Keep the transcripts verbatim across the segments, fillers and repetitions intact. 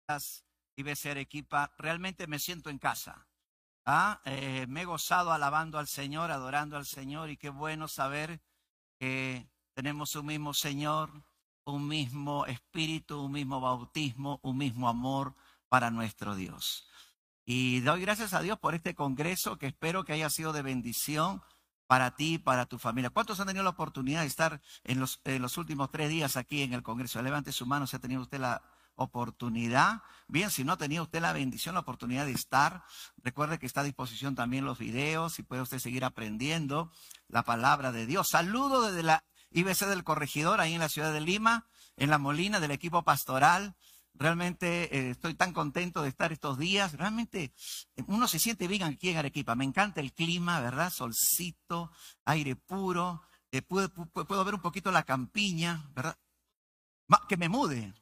I B C Arequipa, realmente me siento en casa. ¿Ah? Eh, me he gozado alabando al Señor, adorando al Señor, y qué bueno saber que tenemos un mismo Señor, un mismo Espíritu, un mismo bautismo, un mismo amor para nuestro Dios. Y doy gracias a Dios por este congreso que espero que haya sido de bendición para ti y para tu familia. ¿Cuántos han tenido la oportunidad de estar en los, en los últimos tres días aquí en el congreso? Levante su mano si ha tenido usted la oportunidad. Bien, si no ha tenido usted la bendición, la oportunidad de estar, recuerde que está a disposición también los videos y puede usted seguir aprendiendo la palabra de Dios. Saludo desde la I B C del Corregidor, ahí en la ciudad de Lima, en La Molina, del equipo pastoral. Realmente eh, estoy tan contento de estar estos días. Realmente eh, uno se siente bien aquí en Arequipa. Me encanta el clima, ¿verdad? Solcito, aire puro. Eh, puedo, puedo ver un poquito la campiña, ¿verdad? Ma, que me mude.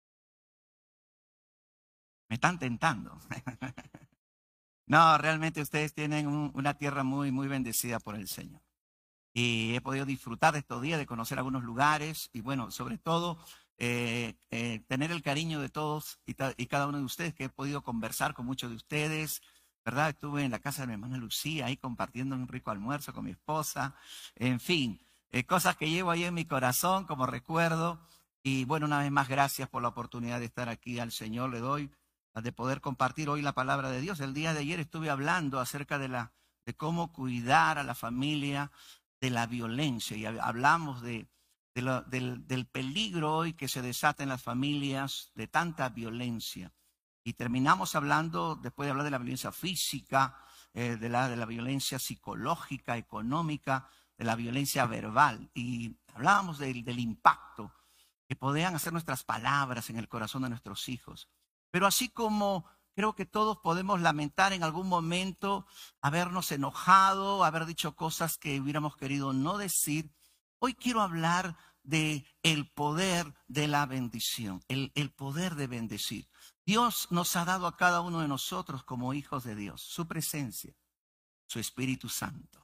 Me están tentando. No, realmente ustedes tienen un, una tierra muy, muy bendecida por el Señor. Y he podido disfrutar de estos días, de conocer algunos lugares y bueno, sobre todo eh, eh, tener el cariño de todos y, y cada uno de ustedes, que he podido conversar con muchos de ustedes, ¿verdad? Estuve en la casa de mi hermana Lucía, ahí compartiendo un rico almuerzo con mi esposa, en fin, eh, cosas que llevo ahí en mi corazón como recuerdo. Y bueno, una vez más, gracias por la oportunidad de estar aquí. Al Señor le doy de poder compartir hoy la palabra de Dios. El día de ayer estuve hablando acerca de, la, de cómo cuidar a la familia de la violencia, y hablamos de, de lo, del, del peligro hoy que se desata en las familias de tanta violencia. Y terminamos hablando, después de hablar de la violencia física, eh, de, la, de la violencia psicológica, económica, de la violencia verbal. Y hablábamos del, del impacto que podían hacer nuestras palabras en el corazón de nuestros hijos. Pero así como creo que todos podemos lamentar en algún momento habernos enojado, haber dicho cosas que hubiéramos querido no decir, hoy quiero hablar de el poder de la bendición, el, el poder de bendecir. Dios nos ha dado a cada uno de nosotros como hijos de Dios su presencia, su Espíritu Santo.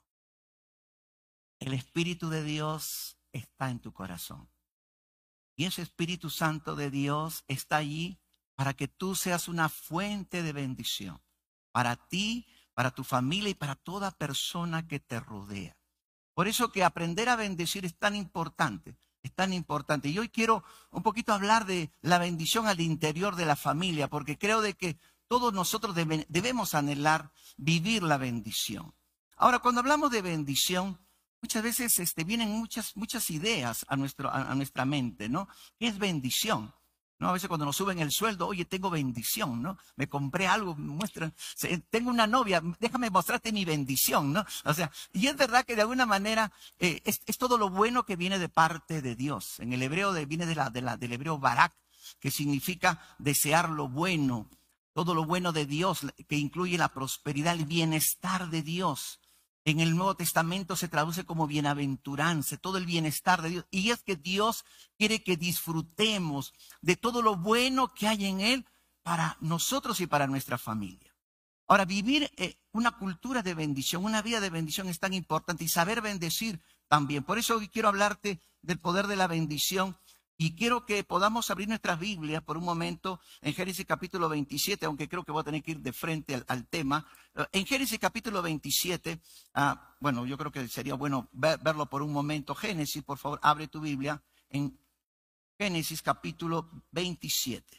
El Espíritu de Dios está en tu corazón. Y ese Espíritu Santo de Dios está allí para que tú seas una fuente de bendición para ti, para tu familia y para toda persona que te rodea. Por eso que aprender a bendecir es tan importante, es tan importante. Y hoy quiero un poquito hablar de la bendición al interior de la familia, porque creo de que todos nosotros debe, debemos anhelar vivir la bendición. Ahora, cuando hablamos de bendición, muchas veces este, vienen muchas, muchas ideas a, nuestro, a, a nuestra mente, ¿no? ¿Qué es bendición? ¿No? A veces cuando nos suben el sueldo, oye, tengo bendición, ¿no? Me compré algo, me muestran, tengo una novia, déjame mostrarte mi bendición, ¿no? O sea, y es verdad que de alguna manera eh, es, es todo lo bueno que viene de parte de Dios. En el hebreo de, viene de la, de la, del hebreo barak, que significa desear lo bueno, todo lo bueno de Dios, que incluye la prosperidad, el bienestar de Dios. En el Nuevo Testamento se traduce como bienaventuranza, todo el bienestar de Dios. Y es que Dios quiere que disfrutemos de todo lo bueno que hay en Él para nosotros y para nuestra familia. Ahora, vivir eh, una cultura de bendición, una vida de bendición es tan importante, y saber bendecir también. Por eso hoy quiero hablarte del poder de la bendición. Y quiero que podamos abrir nuestras Biblias por un momento en Génesis capítulo veintisiete, aunque creo que voy a tener que ir de frente al, al tema. En Génesis capítulo veintisiete, ah, bueno, yo creo que sería bueno ver, verlo por un momento. Génesis, por favor, abre tu Biblia en Génesis capítulo veintisiete.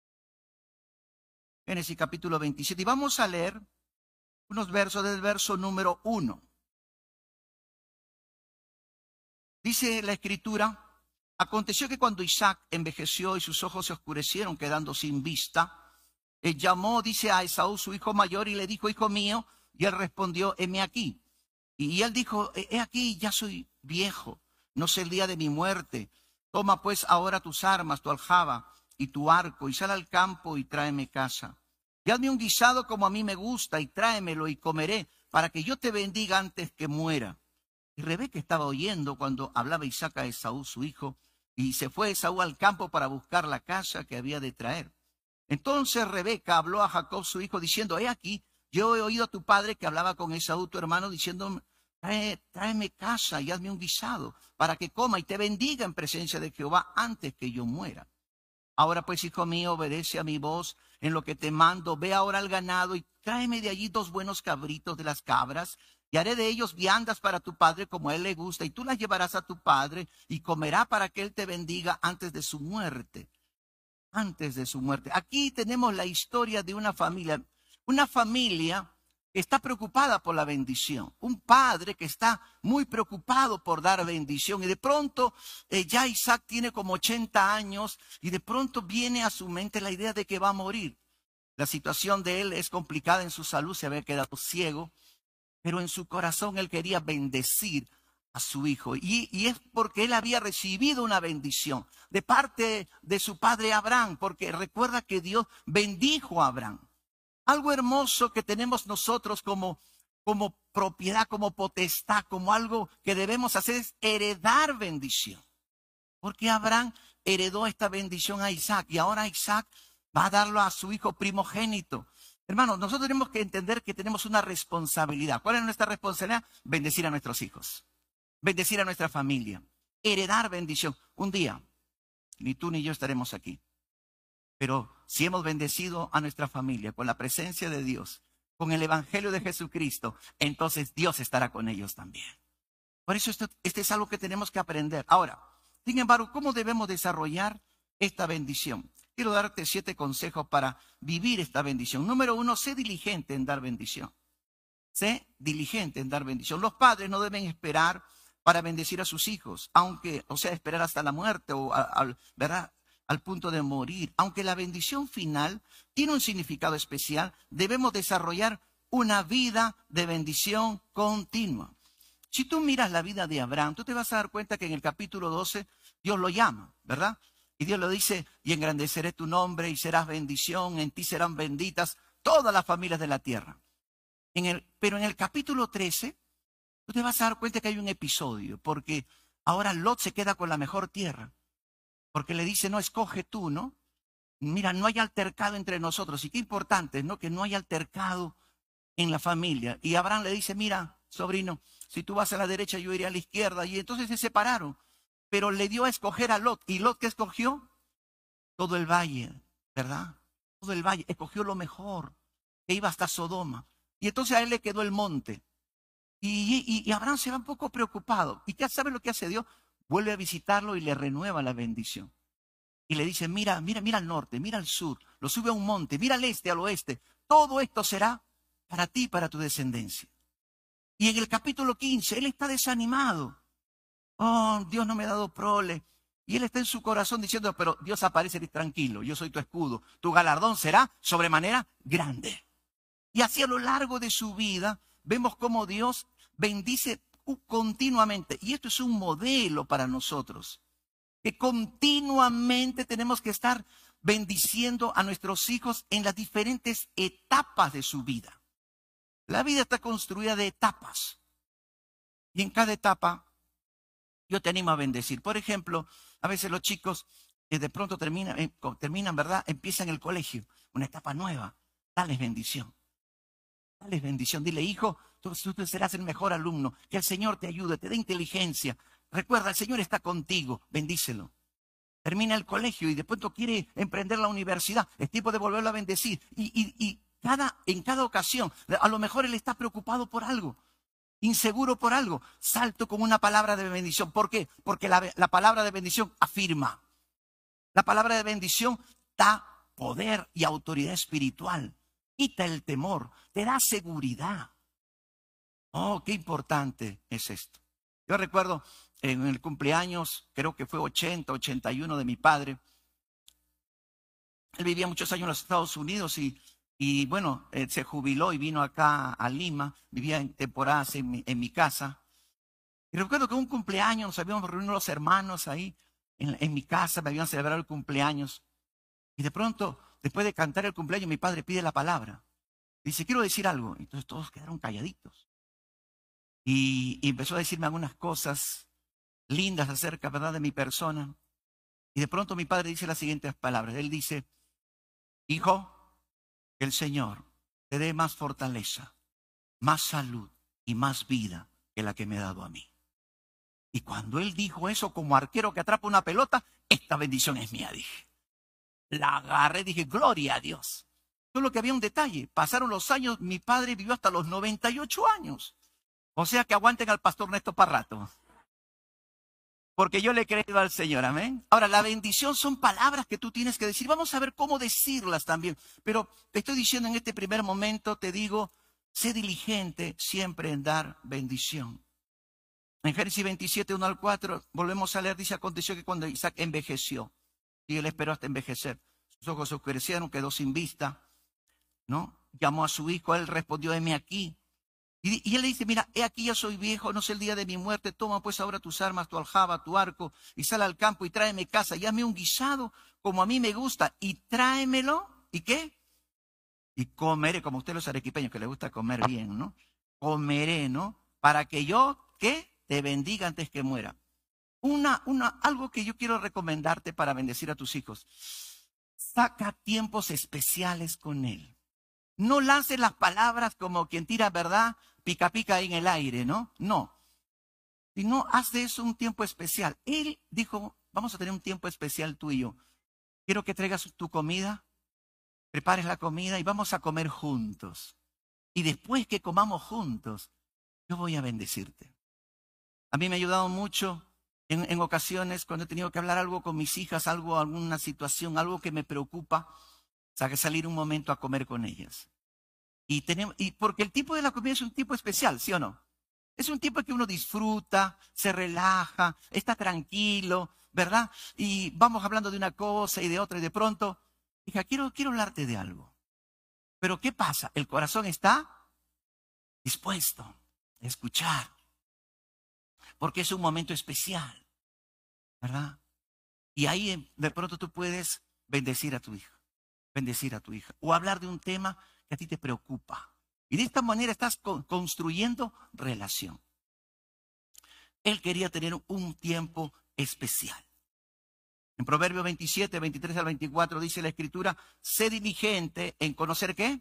Génesis capítulo veintisiete. Y vamos a leer unos versos del verso número uno. Dice la Escritura: aconteció que cuando Isaac envejeció y sus ojos se oscurecieron, quedando sin vista, él llamó, dice, a Esaú, su hijo mayor, y le dijo: hijo mío. Y él respondió: heme aquí. Y él dijo: he aquí, ya soy viejo, no sé el día de mi muerte. Toma pues ahora tus armas, tu aljaba y tu arco, y sal al campo y tráeme caza. Y hazme un guisado como a mí me gusta, y tráemelo y comeré, para que yo te bendiga antes que muera. Y Rebeca estaba oyendo cuando hablaba Isaac a Esaú, su hijo, y se fue Esaú al campo para buscar la caza que había de traer. Entonces Rebeca habló a Jacob, su hijo, diciendo: he aquí, yo he oído a tu padre que hablaba con Esaú, tu hermano, diciendo: Trae, tráeme caza y hazme un guisado, para que coma y te bendiga en presencia de Jehová antes que yo muera. Ahora pues, hijo mío, obedece a mi voz en lo que te mando. Ve ahora al ganado y tráeme de allí dos buenos cabritos de las cabras, y haré de ellos viandas para tu padre como a él le gusta, y tú las llevarás a tu padre y comerá para que él te bendiga antes de su muerte. Antes de su muerte. Aquí tenemos la historia de una familia, una familia que está preocupada por la bendición, un padre que está muy preocupado por dar bendición, y de pronto eh, ya Isaac tiene como ochenta años y de pronto viene a su mente la idea de que va a morir. La situación de él es complicada en su salud, se había quedado ciego, pero en su corazón él quería bendecir a su hijo. Y, y es porque él había recibido una bendición de parte de su padre Abraham, porque recuerda que Dios bendijo a Abraham. Algo hermoso que tenemos nosotros como, como propiedad, como potestad, como algo que debemos hacer es heredar bendición. Porque Abraham heredó esta bendición a Isaac y ahora Isaac va a darlo a su hijo primogénito. Hermanos, nosotros tenemos que entender que tenemos una responsabilidad. ¿Cuál es nuestra responsabilidad? Bendecir a nuestros hijos, bendecir a nuestra familia, heredar bendición. Un día, ni tú ni yo estaremos aquí. Pero si hemos bendecido a nuestra familia con la presencia de Dios, con el Evangelio de Jesucristo, entonces Dios estará con ellos también. Por eso esto, este es algo que tenemos que aprender. Ahora, sin embargo, ¿cómo debemos desarrollar esta bendición? Quiero darte siete consejos para vivir esta bendición. Número uno, sé diligente en dar bendición. Sé diligente en dar bendición. Los padres no deben esperar para bendecir a sus hijos, aunque, o sea, esperar hasta la muerte o a, a, ¿verdad? al punto de morir. Aunque la bendición final tiene un significado especial, debemos desarrollar una vida de bendición continua. Si tú miras la vida de Abraham, tú te vas a dar cuenta que en el capítulo doce Dios lo llama, ¿verdad? Y Dios lo dice, y engrandeceré tu nombre y serás bendición, en ti serán benditas todas las familias de la tierra. En el, pero en el capítulo trece, tú te vas a dar cuenta que hay un episodio, porque ahora Lot se queda con la mejor tierra. Porque le dice, no, escoge tú, ¿no? Mira, no hay altercado entre nosotros. Y qué importante, ¿no? Que no hay altercado en la familia. Y Abraham le dice, mira, sobrino, si tú vas a la derecha, yo iré a la izquierda. Y entonces se separaron. Pero le dio a escoger a Lot. ¿Y Lot qué escogió? Todo el valle, ¿verdad? Todo el valle. Escogió lo mejor, que iba hasta Sodoma. Y entonces a él le quedó el monte. Y, y, y Abraham se va un poco preocupado. ¿Y qué sabe lo que hace Dios? Vuelve a visitarlo y le renueva la bendición. Y le dice, mira, mira, mira al norte, mira al sur, lo sube a un monte, mira al este, al oeste. Todo esto será para ti y para tu descendencia. Y en el capítulo quince, él está desanimado. Oh, Dios no me ha dado prole. Y él está en su corazón diciendo, pero Dios aparece, tranquilo, yo soy tu escudo. Tu galardón será sobremanera grande. Y así a lo largo de su vida, vemos cómo Dios bendice continuamente. Y esto es un modelo para nosotros. Que continuamente tenemos que estar bendiciendo a nuestros hijos en las diferentes etapas de su vida. La vida está construida de etapas. Y en cada etapa yo te animo a bendecir. Por ejemplo, a veces los chicos que de pronto terminan, eh, terminan, ¿verdad? Empiezan el colegio, una etapa nueva. Dales bendición. Dales bendición. Dile, hijo, tú, tú serás el mejor alumno. Que el Señor te ayude, te dé inteligencia. Recuerda, el Señor está contigo. Bendícelo. Termina el colegio y de pronto quiere emprender la universidad. Es tiempo de volverlo a bendecir. Y, y, y cada, en cada ocasión, a lo mejor él está preocupado por algo. Inseguro por algo, salto con una palabra de bendición. ¿Por qué? Porque la, la palabra de bendición afirma. La palabra de bendición da poder y autoridad espiritual. Quita el temor, te da seguridad. Oh, qué importante es esto. Yo recuerdo en el cumpleaños, creo que fue ochenta, ochenta y uno de mi padre. Él vivía muchos años en los Estados Unidos y Y bueno, eh, se jubiló y vino acá a Lima, vivía en temporadas en mi, en mi casa. Y recuerdo que un cumpleaños, nos habíamos reunido los hermanos ahí en, en mi casa, me habían celebrado el cumpleaños. Y de pronto, después de cantar el cumpleaños, mi padre pide la palabra. Dice, quiero decir algo. Entonces todos quedaron calladitos. Y, y empezó a decirme algunas cosas lindas acerca, ¿verdad?, de mi persona. Y de pronto mi padre dice las siguientes palabras. Él dice, hijo, que el Señor te dé más fortaleza, más salud y más vida que la que me ha dado a mí. Y cuando él dijo eso, como arquero que atrapa una pelota, esta bendición es mía, dije. La agarré y dije, gloria a Dios. Solo que había un detalle. Pasaron los años, mi padre vivió hasta los noventa y ocho años. O sea que aguanten al pastor Néstor para rato. Porque yo le he creído al Señor, amén. Ahora, la bendición son palabras que tú tienes que decir. Vamos a ver cómo decirlas también. Pero te estoy diciendo en este primer momento, te digo, sé diligente siempre en dar bendición. En Génesis veintisiete, uno al cuatro, volvemos a leer, dice, aconteció que cuando Isaac envejeció, y él esperó hasta envejecer, sus ojos se oscurecieron, quedó sin vista, ¿no? Llamó a su hijo, él respondió, heme aquí. Y, y él le dice, mira, he aquí ya soy viejo, no sé el día de mi muerte, toma pues ahora tus armas, tu aljaba, tu arco, y sal al campo y tráeme casa, y hazme un guisado como a mí me gusta, y tráemelo, ¿y qué? Y comeré, como ustedes los arequipeños, que les gusta comer bien, ¿no? Comeré, ¿no? Para que yo, ¿qué? Te bendiga antes que muera. Una, una, algo que yo quiero recomendarte para bendecir a tus hijos. Saca tiempos especiales con él. No lances las palabras como quien tira, ¿verdad? Pica, pica ahí en el aire, ¿no? No. Sino haz de eso un tiempo especial. Él dijo, vamos a tener un tiempo especial tú y yo. Quiero que traigas tu comida, prepares la comida y vamos a comer juntos. Y después que comamos juntos, yo voy a bendecirte. A mí me ha ayudado mucho en, en ocasiones cuando he tenido que hablar algo con mis hijas, algo, alguna situación, algo que me preocupa, salir un momento a comer con ellas. Y, tenemos, y porque el tipo de la comida es un tipo especial, ¿sí o no? Es un tipo que uno disfruta, se relaja, está tranquilo, ¿verdad? Y vamos hablando de una cosa y de otra y de pronto, hija, quiero, quiero hablarte de algo. Pero ¿qué pasa? El corazón está dispuesto a escuchar. Porque es un momento especial, ¿verdad? Y ahí de pronto tú puedes bendecir a tu hija, bendecir a tu hija, o hablar de un tema que a ti te preocupa. Y de esta manera estás co- construyendo relación. Él quería tener un tiempo especial. En Proverbios veintisiete, veintitrés al veinticuatro dice la Escritura, sé diligente en conocer ¿qué?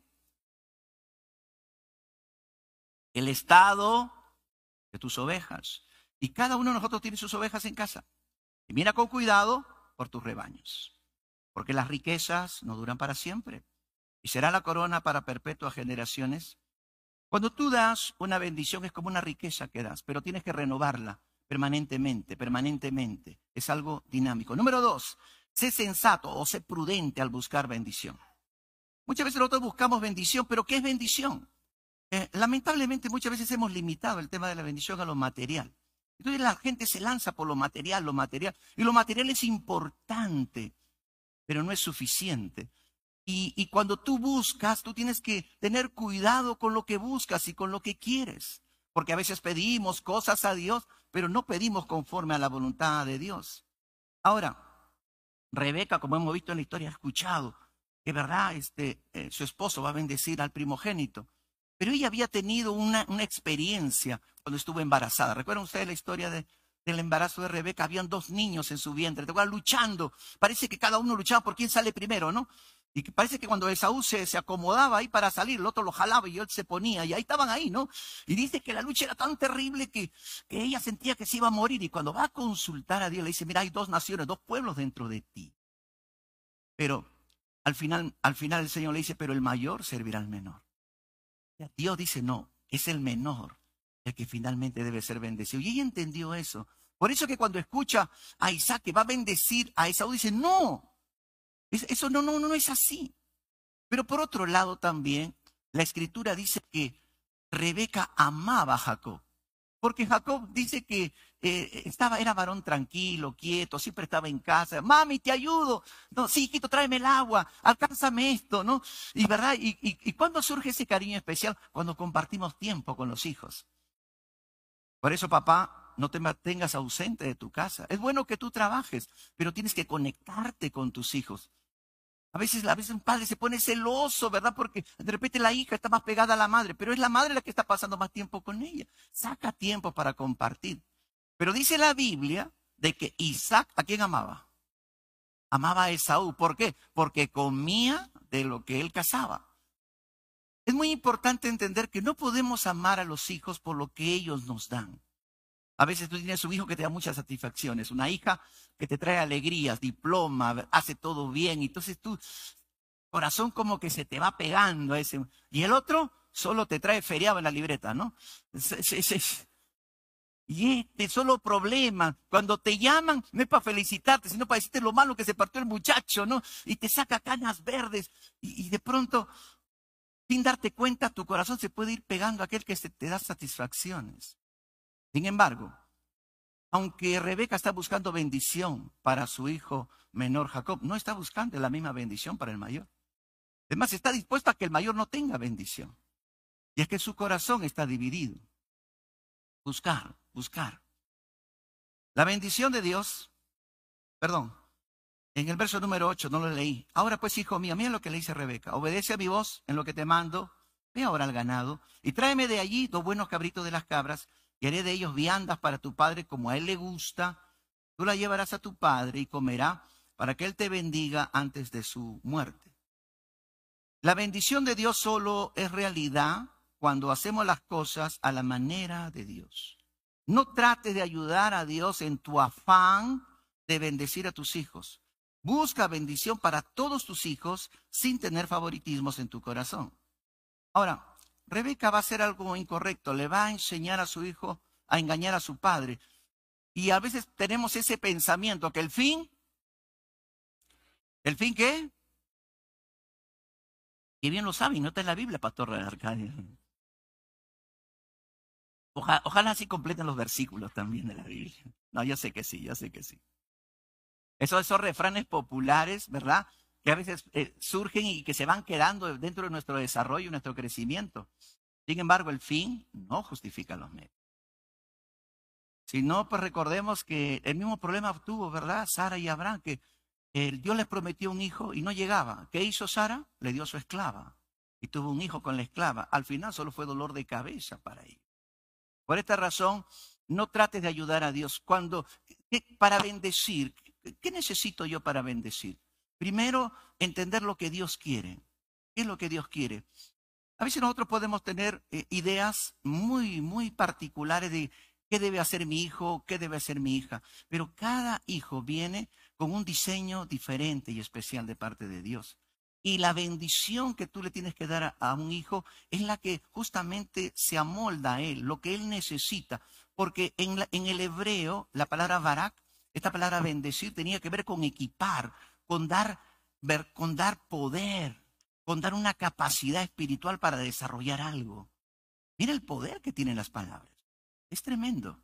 El estado de tus ovejas. Y cada uno de nosotros tiene sus ovejas en casa. Y mira con cuidado por tus rebaños, porque las riquezas no duran para siempre y será la corona para perpetuas generaciones. Cuando tú das una bendición es como una riqueza que das, pero tienes que renovarla permanentemente, permanentemente. Es algo dinámico. Número dos, sé sensato o sé prudente al buscar bendición. Muchas veces nosotros buscamos bendición, pero ¿qué es bendición? Eh, lamentablemente muchas veces hemos limitado el tema de la bendición a lo material. Entonces la gente se lanza por lo material, lo material. Y lo material es importante, pero no es suficiente. Y, y cuando tú buscas, tú tienes que tener cuidado con lo que buscas y con lo que quieres. Porque a veces pedimos cosas a Dios, pero no pedimos conforme a la voluntad de Dios. Ahora, Rebeca, como hemos visto en la historia, ha escuchado que, verdad, este, eh, su esposo va a bendecir al primogénito. Pero ella había tenido una, una experiencia cuando estuvo embarazada. ¿Recuerdan ustedes la historia de, del embarazo de Rebeca? Habían dos niños en su vientre, estaban luchando. Parece que cada uno luchaba por quién sale primero, ¿no? Y que parece que cuando Esaú se, se acomodaba ahí para salir, el otro lo jalaba y él se ponía. Y ahí estaban ahí, ¿no? Y dice que la lucha era tan terrible que, que ella sentía que se iba a morir. Y cuando va a consultar a Dios, le dice, mira, hay dos naciones, dos pueblos dentro de ti. Pero al final, al final el Señor le dice, pero el mayor servirá al menor. Dios dice, no, es el menor el que finalmente debe ser bendecido. Y ella entendió eso. Por eso que cuando escucha a Isaac que va a bendecir a Esaú, dice, no, eso no, no, no es así. Pero por otro lado también, la Escritura dice que Rebeca amaba a Jacob. Porque Jacob dice que eh, estaba, era varón tranquilo, quieto, siempre estaba en casa. Mami, te ayudo. No, sí, hijito, tráeme el agua, alcánzame esto, ¿no? Y verdad, y, y, y ¿cuándo surge ese cariño especial? Cuando compartimos tiempo con los hijos. Por eso, papá, no te mantengas ausente de tu casa. Es bueno que tú trabajes, pero tienes que conectarte con tus hijos. A veces, a veces un padre se pone celoso, ¿verdad? Porque de repente la hija está más pegada a la madre, pero es la madre la que está pasando más tiempo con ella. Saca tiempo para compartir. Pero dice la Biblia de que Isaac, ¿a quién amaba? Amaba a Esaú. ¿Por qué? Porque comía de lo que él cazaba. Es muy importante entender que no podemos amar a los hijos por lo que ellos nos dan. A veces tú tienes un hijo que te da muchas satisfacciones, una hija que te trae alegrías, diploma, hace todo bien. Entonces tu corazón como que se te va pegando a ese. Y el otro solo te trae feriado en la libreta, ¿no? Se- se- se- Y este solo problema. Cuando te llaman, no es para felicitarte, sino para decirte lo malo que se partió el muchacho, ¿no? Y te saca canas verdes. Y, y de pronto, sin darte cuenta, tu corazón se puede ir pegando a aquel que se te da satisfacciones. Sin embargo, aunque Rebeca está buscando bendición para su hijo menor Jacob, no está buscando la misma bendición para el mayor. Además, está dispuesta a que el mayor no tenga bendición. Y es que su corazón está dividido. Buscar, buscar. La bendición de Dios, perdón, en el verso número ocho, no lo leí. Ahora pues, hijo mío, mira lo que le dice Rebeca. Obedece a mi voz en lo que te mando. Ve ahora al ganado y tráeme de allí dos buenos cabritos de las cabras y haré de ellos viandas para tu padre como a él le gusta. Tú la llevarás a tu padre y comerá para que él te bendiga antes de su muerte. La bendición de Dios solo es realidad cuando hacemos las cosas a la manera de Dios. No trates de ayudar a Dios en tu afán de bendecir a tus hijos. Busca bendición para todos tus hijos sin tener favoritismos en tu corazón. Ahora, Rebeca va a hacer algo incorrecto. Le va a enseñar a su hijo a engañar a su padre. Y a veces tenemos ese pensamiento que el fin, ¿el fin qué? Que bien lo saben, no está en la Biblia, Pastor Arcadio. Ojalá, ojalá así completen los versículos también de la Biblia. No, yo sé que sí, yo sé que sí. Esos, esos refranes populares, ¿verdad? Que a veces eh, surgen y que se van quedando dentro de nuestro desarrollo, nuestro crecimiento. Sin embargo, el fin no justifica los medios. Si no, pues recordemos que el mismo problema tuvo, ¿verdad? Sara y Abraham, que eh, Dios les prometió un hijo y no llegaba. ¿Qué hizo Sara? Le dio su esclava y tuvo un hijo con la esclava. Al final solo fue dolor de cabeza para ellos. Por esta razón, no trates de ayudar a Dios. Cuando, ¿qué, para bendecir, ¿qué necesito yo para bendecir? Primero, entender lo que Dios quiere. ¿Qué es lo que Dios quiere? A veces nosotros podemos tener eh, ideas muy, muy particulares de qué debe hacer mi hijo, qué debe hacer mi hija. Pero cada hijo viene con un diseño diferente y especial de parte de Dios. Y la bendición que tú le tienes que dar a, a un hijo es la que justamente se amolda a él, lo que él necesita. Porque en, la, en el hebreo, la palabra barak, esta palabra bendecir, tenía que ver con equipar, con dar, ver, con dar poder, con dar una capacidad espiritual para desarrollar algo. Mira el poder que tienen las palabras. Es tremendo.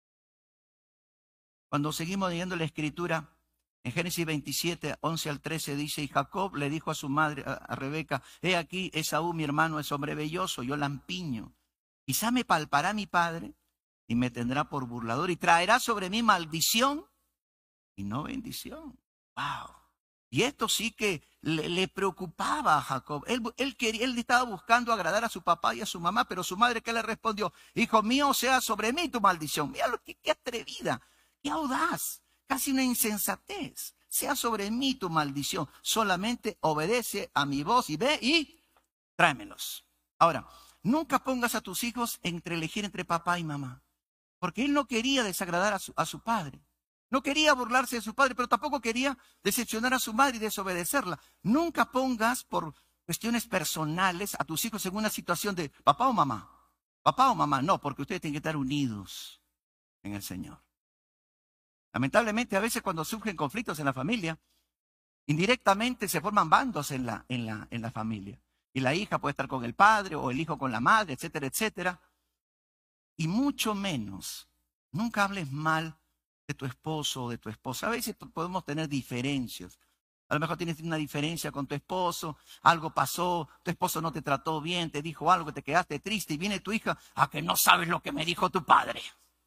Cuando seguimos leyendo la escritura, en Génesis veintisiete, once al trece dice, y Jacob le dijo a su madre, a, a Rebeca, he aquí, Esaú, mi hermano, es hombre velloso, yo lampiño. Quizá me palpará mi padre y me tendrá por burlador y traerá sobre mí maldición y no bendición. ¡Wow! Y esto sí que le, le preocupaba a Jacob. Él, él, quería, él estaba buscando agradar a su papá y a su mamá, pero su madre, ¿qué le respondió? Hijo mío, sea sobre mí tu maldición. Mira lo que, qué atrevida, qué audaz, casi una insensatez. Sea sobre mí tu maldición. Solamente obedece a mi voz y ve y tráemelos. Ahora, nunca pongas a tus hijos entre elegir entre papá y mamá, porque él no quería desagradar a su, a su padre. No quería burlarse de su padre, pero tampoco quería decepcionar a su madre y desobedecerla. Nunca pongas por cuestiones personales a tus hijos en una situación de papá o mamá. Papá o mamá, no, porque ustedes tienen que estar unidos en el Señor. Lamentablemente, a veces cuando surgen conflictos en la familia, indirectamente se forman bandos en la, en la, en la familia. Y la hija puede estar con el padre o el hijo con la madre, etcétera, etcétera. Y mucho menos, nunca hables mal de tu esposo o de tu esposa. A veces podemos tener diferencias. A lo mejor tienes una diferencia con tu esposo, algo pasó, tu esposo no te trató bien, te dijo algo, te quedaste triste y viene tu hija, a que no sabes lo que me dijo tu padre.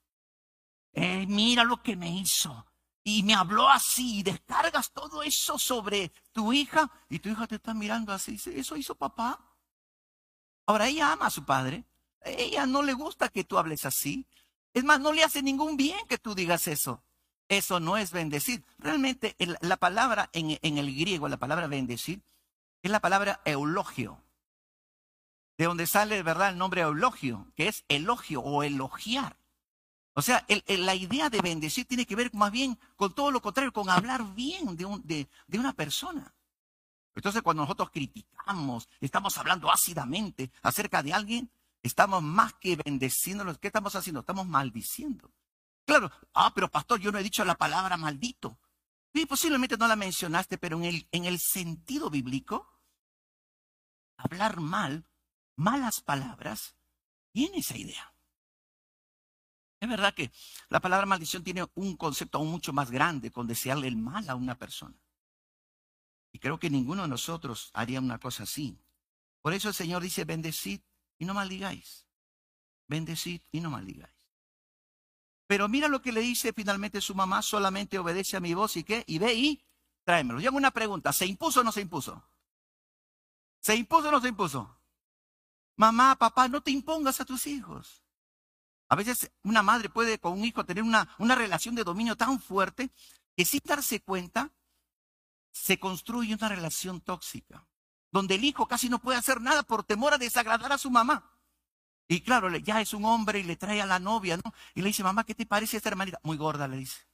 Eh, mira lo que me hizo. Y me habló así y descargas todo eso sobre tu hija y tu hija te está mirando así. Dice, ¿eso hizo papá? Ahora ella ama a su padre. A ella no le gusta que tú hables así. Es más, no le hace ningún bien que tú digas eso. Eso no es bendecir. Realmente el, la palabra en, en el griego, la palabra bendecir, es la palabra eulogio. De donde sale, ¿verdad?, el nombre eulogio, que es elogio o elogiar. O sea, el- el- la idea de bendecir tiene que ver más bien con todo lo contrario, con hablar bien de, un- de, de una persona. Entonces, cuando nosotros criticamos, estamos hablando ácidamente acerca de alguien, estamos más que bendeciéndolo. ¿Qué estamos haciendo? Estamos maldiciendo. Claro, ah, pero pastor, yo no he dicho la palabra maldito. Sí, posiblemente no la mencionaste, pero en el, en el sentido bíblico, hablar mal, malas palabras, tiene esa idea. Es verdad que la palabra maldición tiene un concepto aún mucho más grande con desearle el mal a una persona. Y creo que ninguno de nosotros haría una cosa así. Por eso el Señor dice, bendecid y no maldigáis. Bendecid y no maldigáis. Pero mira lo que le dice finalmente su mamá, solamente obedece a mi voz y qué, y ve y tráemelo. Yo hago una pregunta, ¿se impuso o no se impuso? ¿Se impuso o no se impuso? Mamá, papá, no te impongas a tus hijos. A veces una madre puede con un hijo tener una, una relación de dominio tan fuerte que sin darse cuenta se construye una relación tóxica, donde el hijo casi no puede hacer nada por temor a desagradar a su mamá. Y claro, le- ya es un hombre y le trae a la novia, ¿no? Y le dice, mamá, ¿qué te parece esta hermanita? Muy gorda, le dice.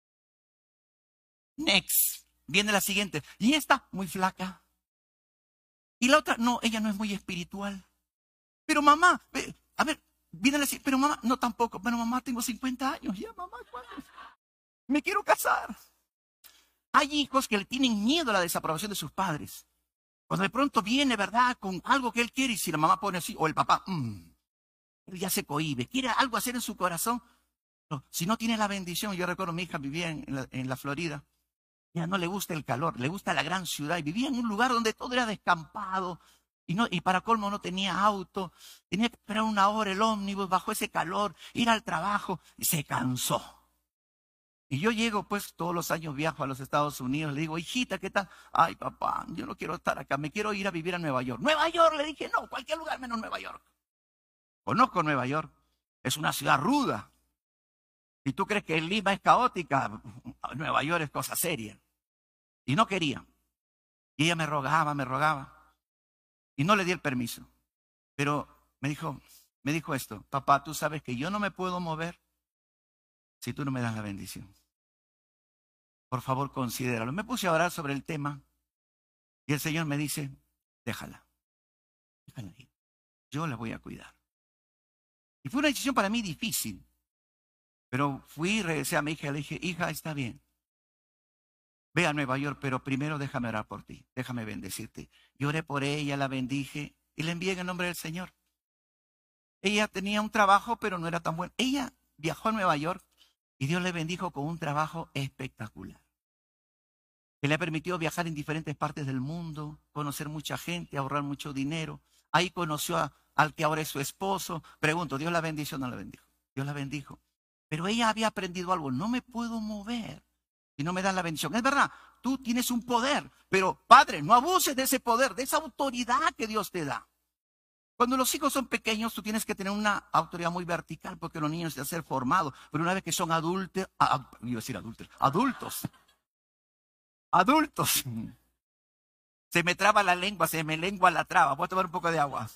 Next. Viene la siguiente. Y esta, muy flaca. Y la otra, no, ella no es muy espiritual. Pero mamá, ve, a ver, viene la siguiente, pero mamá, no tampoco. Pero mamá, tengo cincuenta años. Ya, mamá, ¿cuándo? Me quiero casar. Hay hijos que le tienen miedo a la desaprobación de sus padres. Cuando de pronto viene, ¿verdad?, con algo que él quiere y si la mamá pone así, o el papá, mm, él ya se cohíbe, quiere algo hacer en su corazón. No, si no tiene la bendición, yo recuerdo mi hija vivía en la, en la Florida, ya no le gusta el calor, le gusta la gran ciudad y vivía en un lugar donde todo era descampado y, no, y para colmo no tenía auto, tenía que esperar una hora el ómnibus bajo ese calor, ir al trabajo y se cansó. Y yo llego, pues todos los años viajo a los Estados Unidos, le digo, hijita, ¿qué tal? Ay, papá, yo no quiero estar acá, me quiero ir a vivir a Nueva York. Nueva York, le dije, no, cualquier lugar menos Nueva York. Conozco Nueva York, es una ciudad ruda. Si tú crees que Lima es caótica, Nueva York es cosa seria. Y no quería. Y ella me rogaba, me rogaba. Y no le di el permiso. Pero me dijo, me dijo esto, papá, tú sabes que yo no me puedo mover si tú no me das la bendición. Por favor, considéralo. Me puse a orar sobre el tema y el Señor me dice, déjala, déjala ir. Yo la voy a cuidar. Y fue una decisión para mí difícil. Pero fui, regresé a mi hija y le dije, hija, está bien. Ve a Nueva York, pero primero déjame orar por ti, déjame bendecirte. Yo oré por ella, la bendije y la envié en el nombre del Señor. Ella tenía un trabajo, pero no era tan bueno. Ella viajó a Nueva York y Dios le bendijo con un trabajo espectacular, que le ha permitido viajar en diferentes partes del mundo, conocer mucha gente, ahorrar mucho dinero. Ahí conoció a- al que ahora es su esposo. Pregunto, ¿Dios la bendijo o no la bendijo? Dios la bendijo. Pero ella había aprendido algo, no me puedo mover si no me dan la bendición. Es verdad, tú tienes un poder, pero padre, no abuses de ese poder, de esa autoridad que Dios te da. Cuando los hijos son pequeños, tú tienes que tener una autoridad muy vertical porque los niños deben ser formados. Pero una vez que son adultos, ah, iba a decir adultos, adultos, adultos, se me traba la lengua, se me lengua la traba. Voy a tomar un poco de agua.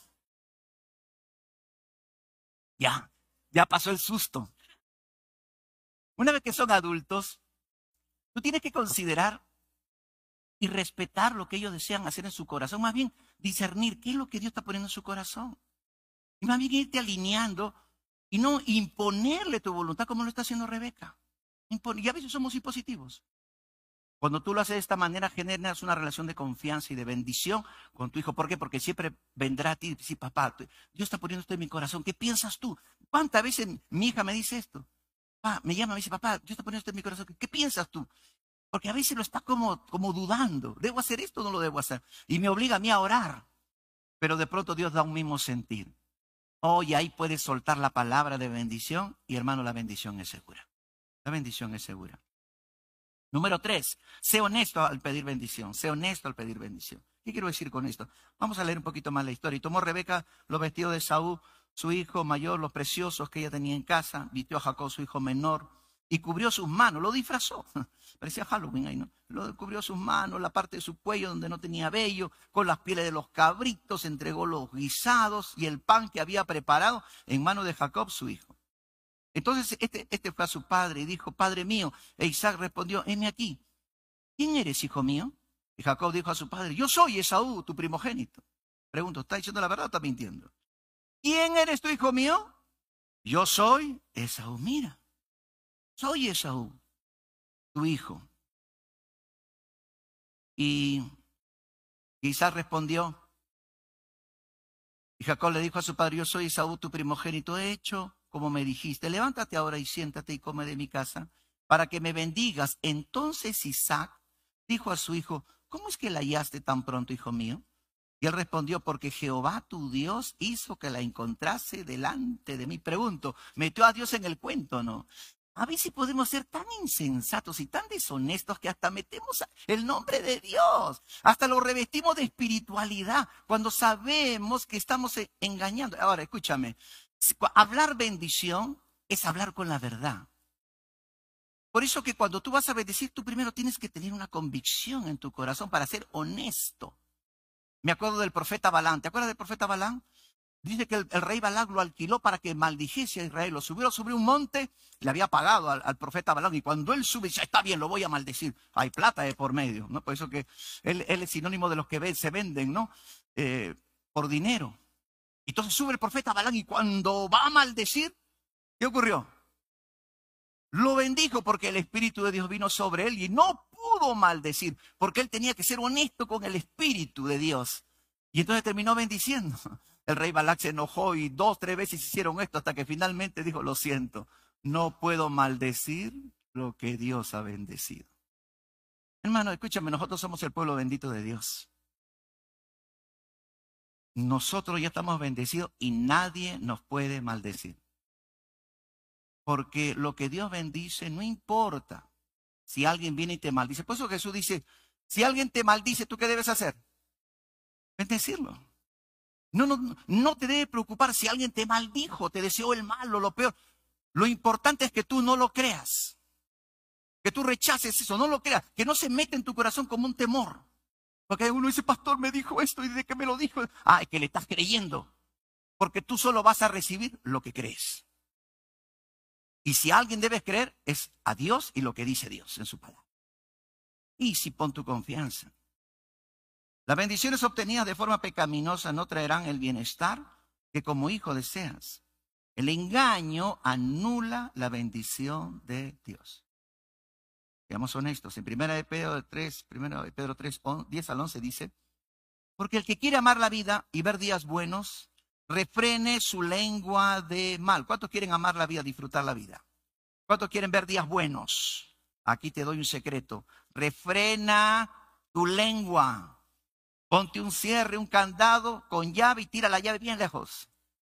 Ya, ya pasó el susto. Una vez que son adultos, tú tienes que considerar y respetar lo que ellos desean hacer en su corazón. Más bien, discernir qué es lo que Dios está poniendo en su corazón. Y más bien irte alineando y no imponerle tu voluntad como lo está haciendo Rebeca. Impon- y a veces somos impositivos. Cuando tú lo haces de esta manera, generas una relación de confianza y de bendición con tu hijo. ¿Por qué? Porque siempre vendrá a ti y dice, papá, Dios está poniendo esto en mi corazón. ¿Qué piensas tú? ¿Cuántas veces mi hija me dice esto? Ah, me llama, me dice, papá, Dios está poniendo esto en mi corazón. ¿Qué piensas tú? Porque a veces lo está como, como dudando. ¿Debo hacer esto o no lo debo hacer? Y me obliga a mí a orar. Pero de pronto Dios da un mismo sentir. Oh, y ahí puedes soltar la palabra de bendición y hermano, la bendición es segura. La bendición es segura. Número tres, sé honesto al pedir bendición. Sé honesto al pedir bendición. ¿Qué quiero decir con esto? Vamos a leer un poquito más la historia. Y tomó Rebeca los vestidos de Saúl, su hijo mayor, los preciosos que ella tenía en casa, vistió a Jacob, su hijo menor, y cubrió sus manos, lo disfrazó. Parecía Halloween ahí, ¿no? Lo cubrió sus manos, la parte de su cuello donde no tenía vello, con las pieles de los cabritos, entregó los guisados y el pan que había preparado en manos de Jacob, su hijo. Entonces este, este fue a su padre y dijo, Padre mío. E Isaac respondió, heme aquí. ¿Quién eres, hijo mío? Y Jacob dijo a su padre, yo soy Esaú, tu primogénito. Pregunto, ¿está diciendo la verdad o está mintiendo? ¿Quién eres tú, hijo mío? Yo soy Esaú. Mira, soy Esaú, tu hijo. Y Isaac respondió, y Jacob le dijo a su padre, yo soy Esaú, tu primogénito, he hecho como me dijiste, levántate ahora y siéntate y come de mi casa, para que me bendigas. Entonces Isaac dijo a su hijo, ¿cómo es que la hallaste tan pronto, hijo mío? Y él respondió, porque Jehová tu Dios hizo que la encontrase delante de mí. Pregunto, ¿metió a Dios en el cuento, no? A ver si podemos ser tan insensatos y tan deshonestos que hasta metemos el nombre de Dios, hasta lo revestimos de espiritualidad, cuando sabemos que estamos engañando. Ahora, escúchame, hablar bendición es hablar con la verdad. Por eso que cuando tú vas a bendecir, tú primero tienes que tener una convicción en tu corazón para ser honesto. Me acuerdo del profeta Balán. ¿Te acuerdas del profeta Balán? Dice que el, el rey Balac lo alquiló para que maldijese a Israel. Lo subió sobre un monte, le había pagado al, al profeta Balac. Y cuando él sube, dice, está bien, lo voy a maldecir. Hay plata de por medio, ¿no? Por eso que él, él es sinónimo de los que ven, se venden, ¿no? Eh, por dinero. Entonces sube el profeta Balac y cuando va a maldecir, ¿qué ocurrió? Lo bendijo porque el Espíritu de Dios vino sobre él y no pudo maldecir, porque él tenía que ser honesto con el Espíritu de Dios. Y entonces terminó bendiciendo. El rey Balac se enojó y dos, tres veces hicieron esto hasta que finalmente dijo, lo siento, no puedo maldecir lo que Dios ha bendecido. Hermano, escúchame, nosotros somos el pueblo bendito de Dios. Nosotros ya estamos bendecidos y nadie nos puede maldecir. Porque lo que Dios bendice no importa si alguien viene y te maldice. Por eso Jesús dice, si alguien te maldice, ¿tú qué debes hacer? Bendecirlo. No, no, no te debe preocupar si alguien te maldijo, te deseó el mal o lo peor. Lo importante es que tú no lo creas. Que tú rechaces eso, no lo creas. Que no se meta en tu corazón como un temor. Porque uno dice, pastor, me dijo esto y de qué me lo dijo. Ah, es que le estás creyendo. Porque tú solo vas a recibir lo que crees. Y si alguien debes creer, es a Dios y lo que dice Dios en su palabra. Y si pon tu confianza. Las bendiciones obtenidas de forma pecaminosa no traerán el bienestar que como hijo deseas. El engaño anula la bendición de Dios. Seamos honestos. En primera de Pedro tres, primera de Pedro tres, diez al once dice, porque el que quiere amar la vida y ver días buenos, refrene su lengua de mal. ¿Cuántos quieren amar la vida, disfrutar la vida? ¿Cuántos quieren ver días buenos? Aquí te doy un secreto. Refrena tu lengua. Ponte un cierre, un candado con llave y tira la llave bien lejos.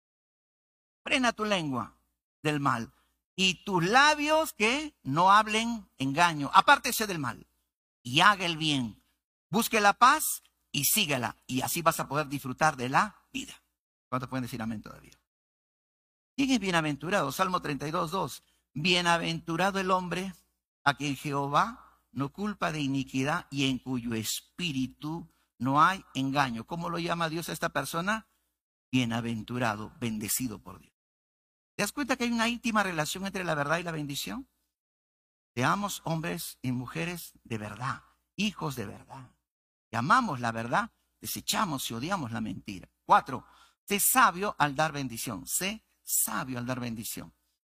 Frena tu lengua del mal. Y tus labios que no hablen engaño. Apártese del mal y haga el bien. Busque la paz y síguela. Y así vas a poder disfrutar de la vida. ¿Cuántos pueden decir amén todavía? ¿Quién es bienaventurado? Salmo treinta y dos, dos. Bienaventurado el hombre a quien Jehová no culpa de iniquidad y en cuyo espíritu no hay engaño. ¿Cómo lo llama Dios a esta persona? Bienaventurado, bendecido por Dios. ¿Te das cuenta que hay una íntima relación entre la verdad y la bendición? Seamos hombres y mujeres de verdad, hijos de verdad. Que amamos la verdad, desechamos y odiamos la mentira. Cuatro, sé sabio al dar bendición. Sé sabio al dar bendición.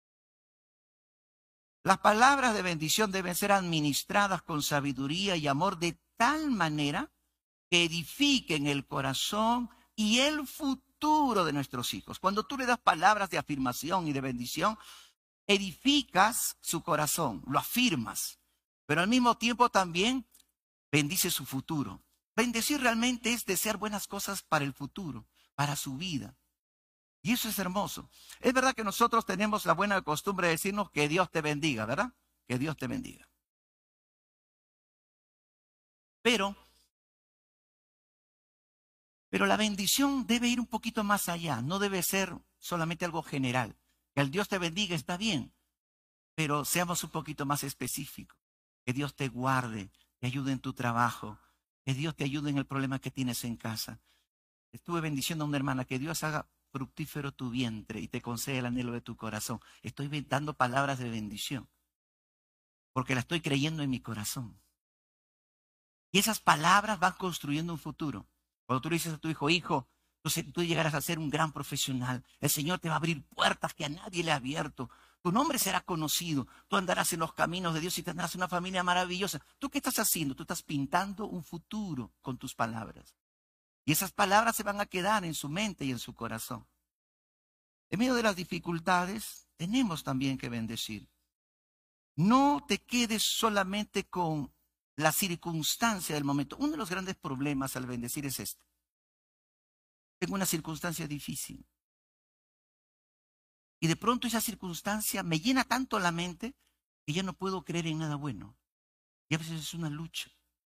Las palabras de bendición deben ser administradas con sabiduría y amor de tal manera que edifiquen el corazón y el futuro de nuestros hijos. Cuando tú le das palabras de afirmación y de bendición, edificas su corazón, lo afirmas, pero al mismo tiempo también bendice su futuro. Bendecir realmente es desear buenas cosas para el futuro, para su vida. Y eso es hermoso. Es verdad que nosotros tenemos la buena costumbre de decirnos que Dios te bendiga, ¿verdad? Que Dios te bendiga. Pero, pero la bendición debe ir un poquito más allá. No debe ser solamente algo general. Que el Dios te bendiga está bien, pero seamos un poquito más específicos. Que Dios te guarde, te ayude en tu trabajo, que Dios te ayude en el problema que tienes en casa. Estuve bendiciendo a una hermana, que Dios haga fructífero tu vientre y te concede el anhelo de tu corazón. Estoy dando palabras de bendición, porque la estoy creyendo en mi corazón. Y esas palabras van construyendo un futuro. Cuando tú le dices a tu hijo, hijo, entonces tú llegarás a ser un gran profesional. El Señor te va a abrir puertas que a nadie le ha abierto. Tu nombre será conocido. Tú andarás en los caminos de Dios y tendrás una familia maravillosa. ¿Tú qué estás haciendo? Tú estás pintando un futuro con tus palabras. Y esas palabras se van a quedar en su mente y en su corazón. En medio de las dificultades, tenemos también que bendecir. No te quedes solamente con la circunstancia del momento. Uno de los grandes problemas al bendecir es este. Tengo una circunstancia difícil. Y de pronto esa circunstancia me llena tanto la mente que ya no puedo creer en nada bueno. Y a veces es una lucha.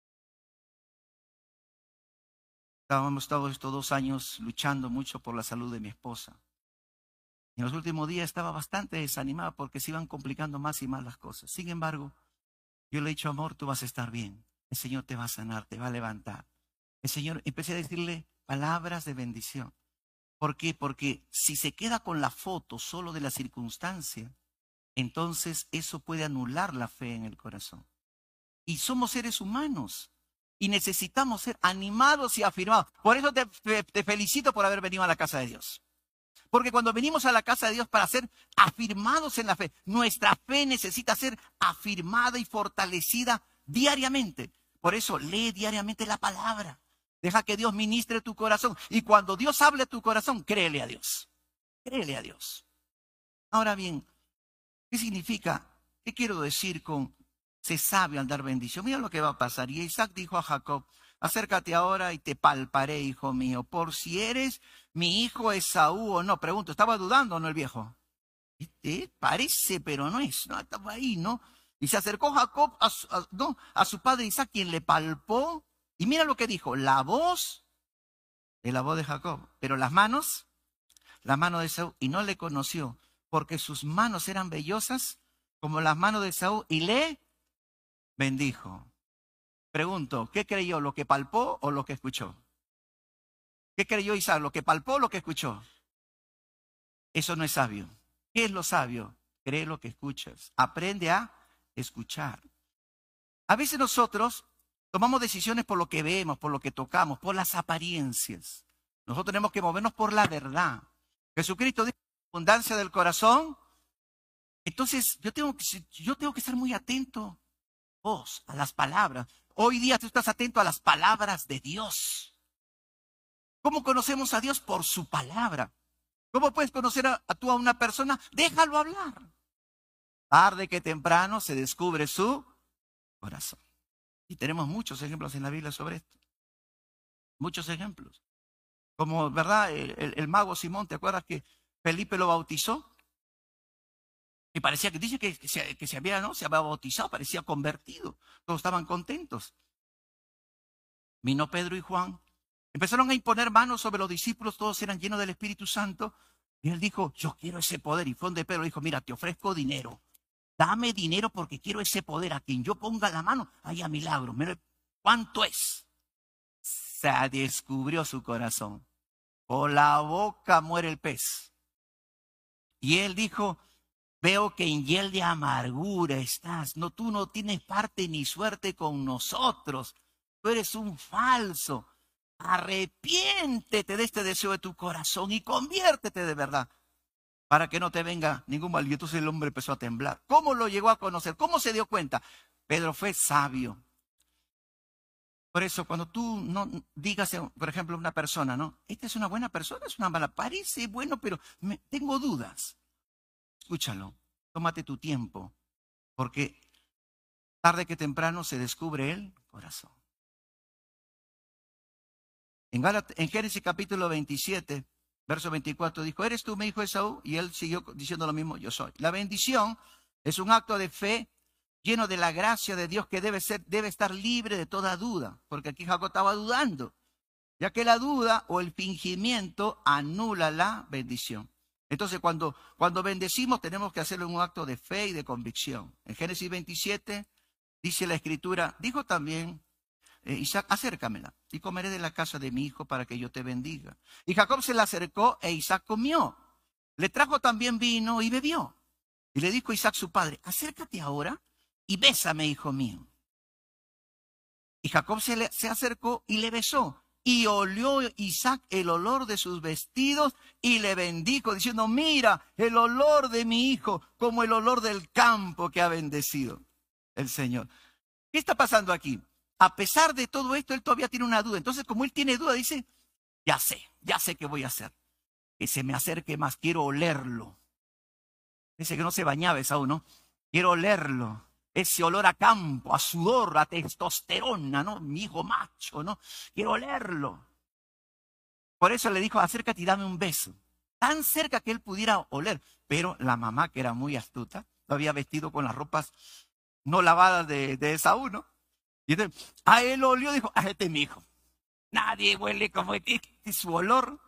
Hemos estado estos dos años luchando mucho por la salud de mi esposa. En los últimos días estaba bastante desanimada porque se iban complicando más y más las cosas. Sin embargo, yo le he dicho, amor, tú vas a estar bien. El Señor te va a sanar, te va a levantar. El Señor, empecé a decirle palabras de bendición. ¿Por qué? Porque si se queda con la foto solo de la circunstancia, entonces eso puede anular la fe en el corazón. Y somos seres humanos y necesitamos ser animados y afirmados. Por eso te, te felicito por haber venido a la casa de Dios. Porque cuando venimos a la casa de Dios para ser afirmados en la fe, nuestra fe necesita ser afirmada y fortalecida diariamente. Por eso lee diariamente la palabra. Deja que Dios ministre tu corazón. Y cuando Dios hable a tu corazón, créele a Dios. Créele a Dios. Ahora bien, ¿qué significa? ¿Qué quiero decir con sé sabio al dar bendición? Mira lo que va a pasar. Y Isaac dijo a Jacob, acércate ahora y te palparé, hijo mío, por si eres mi hijo Esaú o no. Pregunto, ¿estaba dudando o no el viejo? Este parece, pero no es. No, estaba ahí, ¿no? Y se acercó Jacob a su, a, no, a su padre Isaac, quien le palpó. Y mira lo que dijo, la voz es la voz de Jacob, pero las manos, la mano de Esaú, y no le conoció, porque sus manos eran vellosas como las manos de Esaú, y le bendijo. Pregunto, ¿qué creyó? ¿Lo que palpó o lo que escuchó? ¿Qué creyó Isaac? ¿Lo que palpó o lo que escuchó? Eso no es sabio. ¿Qué es lo sabio? Cree lo que escuchas. Aprende a escuchar. A veces nosotros tomamos decisiones por lo que vemos, por lo que tocamos, por las apariencias. Nosotros tenemos que movernos por la verdad. Jesucristo dijo, abundancia del corazón. Entonces, yo tengo que, yo tengo que estar muy atento, vos, a las palabras. Hoy día tú estás atento a las palabras de Dios. ¿Cómo conocemos a Dios? Por su palabra. ¿Cómo puedes conocer a, a tú a una persona? Déjalo hablar. Tarde que temprano se descubre su corazón. Y tenemos muchos ejemplos en la Biblia sobre esto. Muchos ejemplos. Como, ¿verdad? El, el, el mago Simón, ¿te acuerdas que Felipe lo bautizó? Y parecía que dice que, que, se, que se, había, ¿no? se había bautizado, parecía convertido. Todos estaban contentos. Vino Pedro y Juan. Empezaron a imponer manos sobre los discípulos, todos eran llenos del Espíritu Santo. Y él dijo, yo quiero ese poder. Y fue donde Pedro dijo, mira, te ofrezco dinero. Dame dinero porque quiero ese poder. A quien yo ponga la mano, haya milagros. ¿Cuánto es? Se descubrió su corazón. Por la boca muere el pez. Y él dijo, veo que en hiel de amargura estás. No, tú no tienes parte ni suerte con nosotros. Tú eres un falso. Arrepiéntete de este deseo de tu corazón y conviértete de verdad, para que no te venga ningún mal. Y entonces el hombre empezó a temblar. ¿Cómo lo llegó a conocer? ¿Cómo se dio cuenta? Pedro fue sabio. Por eso, cuando tú no digas, por ejemplo, a una persona, ¿no? Esta es una buena persona, es una mala. Parece bueno, pero me, tengo dudas. Escúchalo, tómate tu tiempo, porque tarde que temprano se descubre el corazón. En, Gálatas, en Génesis capítulo veintisiete, verso veinticuatro, dijo, ¿eres tú mi hijo Esaú? Y él siguió diciendo lo mismo, yo soy. La bendición es un acto de fe lleno de la gracia de Dios que debe, ser, debe estar libre de toda duda, porque aquí Jacob estaba dudando, ya que la duda o el fingimiento anula la bendición. Entonces, cuando, cuando bendecimos, tenemos que hacerlo en un acto de fe y de convicción. En Génesis veintisiete, dice la Escritura, dijo también eh, Isaac, acércamela y comeré de la casa de mi hijo para que yo te bendiga. Y Jacob se la acercó e Isaac comió. Le trajo también vino y bebió. Y le dijo Isaac su padre, acércate ahora y bésame, hijo mío. Y Jacob se, le, se acercó y le besó. Y olió Isaac el olor de sus vestidos y le bendijo, diciendo, mira, el olor de mi hijo, como el olor del campo que ha bendecido el Señor. ¿Qué está pasando aquí? A pesar de todo esto, él todavía tiene una duda. Entonces, como él tiene duda, dice, ya sé, ya sé qué voy a hacer. Que se me acerque más, quiero olerlo. Dice que no se bañaba Esaú, ¿no? Quiero olerlo. Ese olor a campo, a sudor, a testosterona, ¿no? Mi hijo macho, ¿no? Quiero olerlo. Por eso le dijo, acércate y dame un beso. Tan cerca que él pudiera oler. Pero la mamá, que era muy astuta, lo había vestido con las ropas no lavadas de, de Esaú, ¿no? Y entonces, a él olió, dijo, ah, este es mi hijo. Nadie huele como este, este es su olor.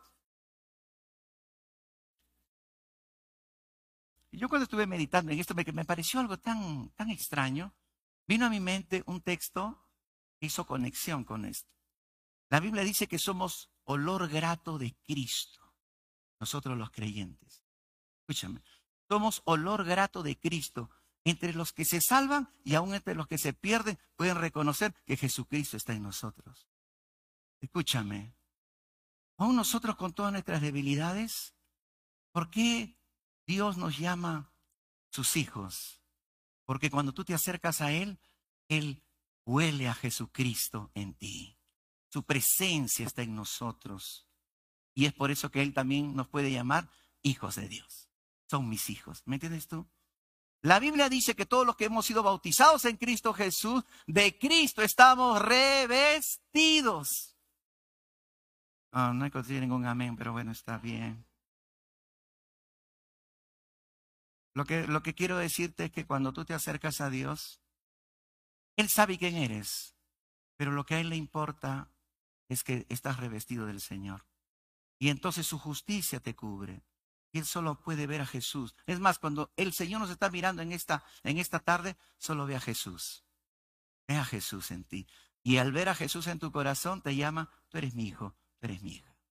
Y yo cuando estuve meditando en esto, me, me pareció algo tan, tan extraño, vino a mi mente un texto que hizo conexión con esto. La Biblia dice que somos olor grato de Cristo, nosotros los creyentes. Escúchame, somos olor grato de Cristo. Entre los que se salvan y aún entre los que se pierden, pueden reconocer que Jesucristo está en nosotros. Escúchame, aún nosotros con todas nuestras debilidades, ¿por qué Dios nos llama sus hijos? Porque cuando tú te acercas a Él, Él huele a Jesucristo en ti. Su presencia está en nosotros. Y es por eso que Él también nos puede llamar hijos de Dios. Son mis hijos. ¿Me entiendes tú? La Biblia dice que todos los que hemos sido bautizados en Cristo Jesús, de Cristo estamos revestidos. Oh, no hay ningún amén, pero bueno, está bien. Lo que, lo que quiero decirte es que cuando tú te acercas a Dios, Él sabe quién eres, pero lo que a Él le importa es que estás revestido del Señor. Y entonces su justicia te cubre. Y Él solo puede ver a Jesús. Es más, cuando el Señor nos está mirando en esta, en esta tarde, solo ve a Jesús. Ve a Jesús en ti. Y al ver a Jesús en tu corazón, te llama, tú eres mi hijo, tú eres mi hija.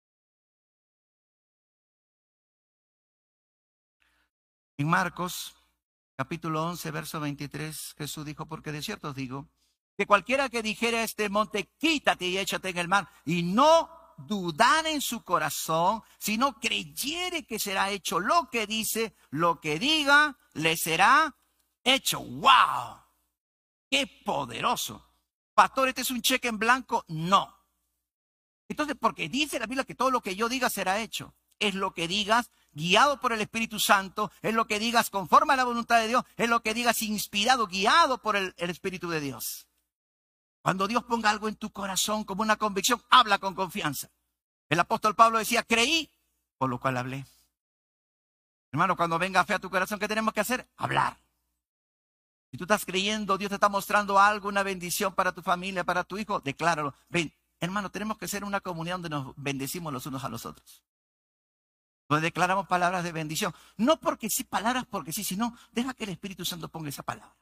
En Marcos, capítulo once, verso veintitrés, Jesús dijo, porque de cierto os digo, que cualquiera que dijera a este monte, quítate y échate en el mar, y no dudar en su corazón, sino creyere que será hecho lo que dice, lo que diga, le será hecho. ¡Wow! ¡Qué poderoso! Pastor, ¿este es un cheque en blanco? No. Entonces, porque dice la Biblia que todo lo que yo diga será hecho. Es lo que digas guiado por el Espíritu Santo, es lo que digas conforme a la voluntad de Dios, es lo que digas inspirado, guiado por el, el Espíritu de Dios. Cuando Dios ponga algo en tu corazón como una convicción, habla con confianza. El apóstol Pablo decía, creí, por lo cual hablé. Hermano, cuando venga fe a tu corazón, ¿qué tenemos que hacer? Hablar. Si tú estás creyendo, Dios te está mostrando algo, una bendición para tu familia, para tu hijo, decláralo. Ven, hermano, tenemos que ser una comunidad donde nos bendecimos los unos a los otros. Donde declaramos palabras de bendición. No porque sí, palabras porque sí, sino deja que el Espíritu Santo ponga esa palabra.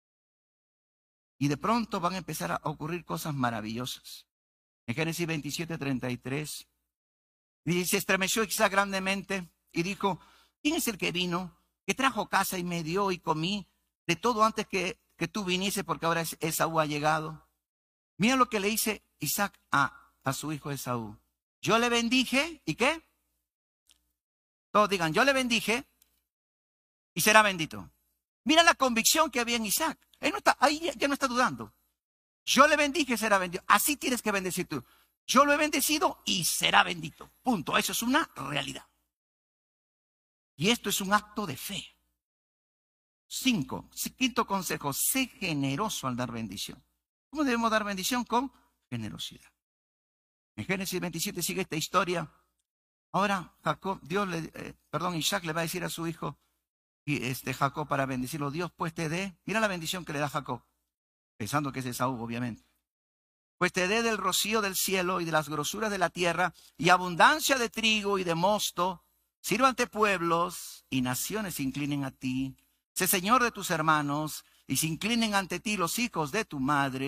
Y de pronto van a empezar a ocurrir cosas maravillosas. En Génesis veintisiete, treinta y tres, dice, se estremeció Isaac grandemente y dijo, ¿quién es el que vino, que trajo casa y me dio y comí de todo antes que, que tú viniese, porque ahora Esaú ha llegado? Mira lo que le dice Isaac a, a su hijo Esaú. Yo le bendije, ¿y qué? Todos digan, yo le bendije y será bendito. Mira la convicción que había en Isaac. Él no está, ahí ya no está dudando. Yo le bendije, será bendito. Así tienes que bendecir tú. Yo lo he bendecido y será bendito. Punto. Eso es una realidad. Y esto es un acto de fe. Cinco. Quinto consejo. Sé generoso al dar bendición. ¿Cómo debemos dar bendición? Con generosidad. En Génesis veintisiete sigue esta historia. Ahora Jacob, Dios le, eh, perdón, Isaac le va a decir a su hijo, y este Jacob para bendecirlo, Dios pues te dé, mira la bendición que le da Jacob, pensando que es Esaú, obviamente. Pues te dé del rocío del cielo y de las grosuras de la tierra y abundancia de trigo y de mosto, sírvante pueblos y naciones se inclinen a ti. Sé señor de tus hermanos y se inclinen ante ti los hijos de tu madre.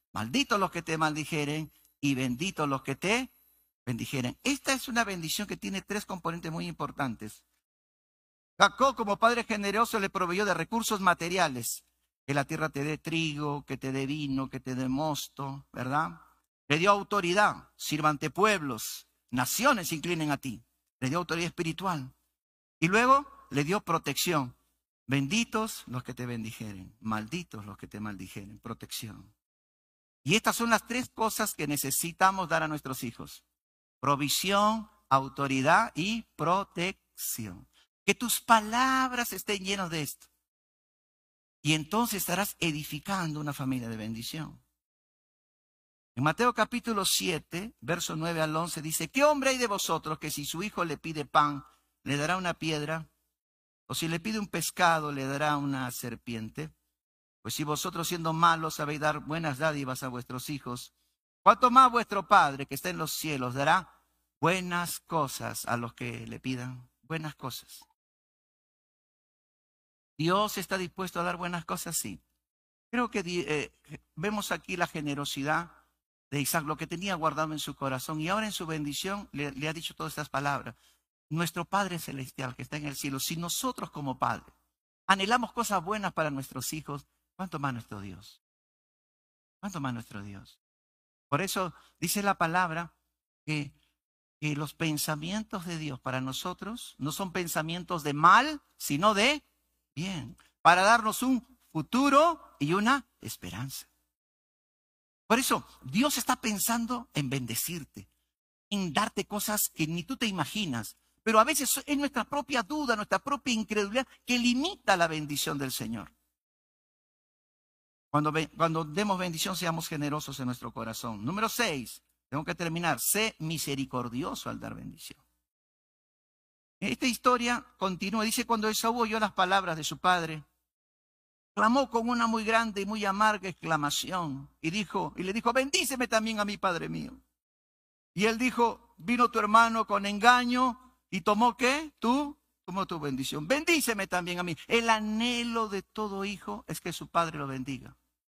Malditos los que te maldijeren y benditos los que te bendijeren. Esta es una bendición que tiene tres componentes muy importantes. Jacob, como padre generoso, le proveyó de recursos materiales. Que la tierra te dé trigo, que te dé vino, que te dé mosto, ¿verdad? Le dio autoridad, sirva ante pueblos, naciones se inclinen a ti. Le dio autoridad espiritual. Y luego le dio protección. Benditos los que te bendijeren, malditos los que te maldijeren, protección. Y estas son las tres cosas que necesitamos dar a nuestros hijos. Provisión, autoridad y protección. Que tus palabras estén llenas de esto. Y entonces estarás edificando una familia de bendición. En Mateo capítulo siete, verso nueve al once, dice, ¿qué hombre hay de vosotros que si su hijo le pide pan, le dará una piedra? O si le pide un pescado, le dará una serpiente. Pues si vosotros siendo malos sabéis dar buenas dádivas a vuestros hijos, ¿cuánto más vuestro Padre que está en los cielos dará buenas cosas a los que le pidan? Buenas cosas. ¿Dios está dispuesto a dar buenas cosas? Sí. Creo que eh, vemos aquí la generosidad de Isaac, lo que tenía guardado en su corazón. Y ahora en su bendición le, le ha dicho todas estas palabras. Nuestro Padre Celestial que está en el cielo, si nosotros como Padre anhelamos cosas buenas para nuestros hijos, ¿cuánto más nuestro Dios? ¿Cuánto más nuestro Dios? Por eso dice la palabra que, que los pensamientos de Dios para nosotros no son pensamientos de mal, sino de bien, para darnos un futuro y una esperanza. Por eso Dios está pensando en bendecirte, en darte cosas que ni tú te imaginas. Pero a veces es nuestra propia duda, nuestra propia incredulidad que limita la bendición del Señor. Cuando, cuando demos bendición, seamos generosos en nuestro corazón. Número seis, tengo que terminar. Sé misericordioso al dar bendición. Esta historia continúa. Dice, cuando Esaú oyó las palabras de su padre, clamó con una muy grande y muy amarga exclamación. Y, dijo, y le dijo, bendíceme también a mí, padre mío. Y él dijo, vino tu hermano con engaño y tomó, ¿qué? Tú, tomó tu bendición. Bendíceme también a mí. El anhelo de todo hijo es que su padre lo bendiga.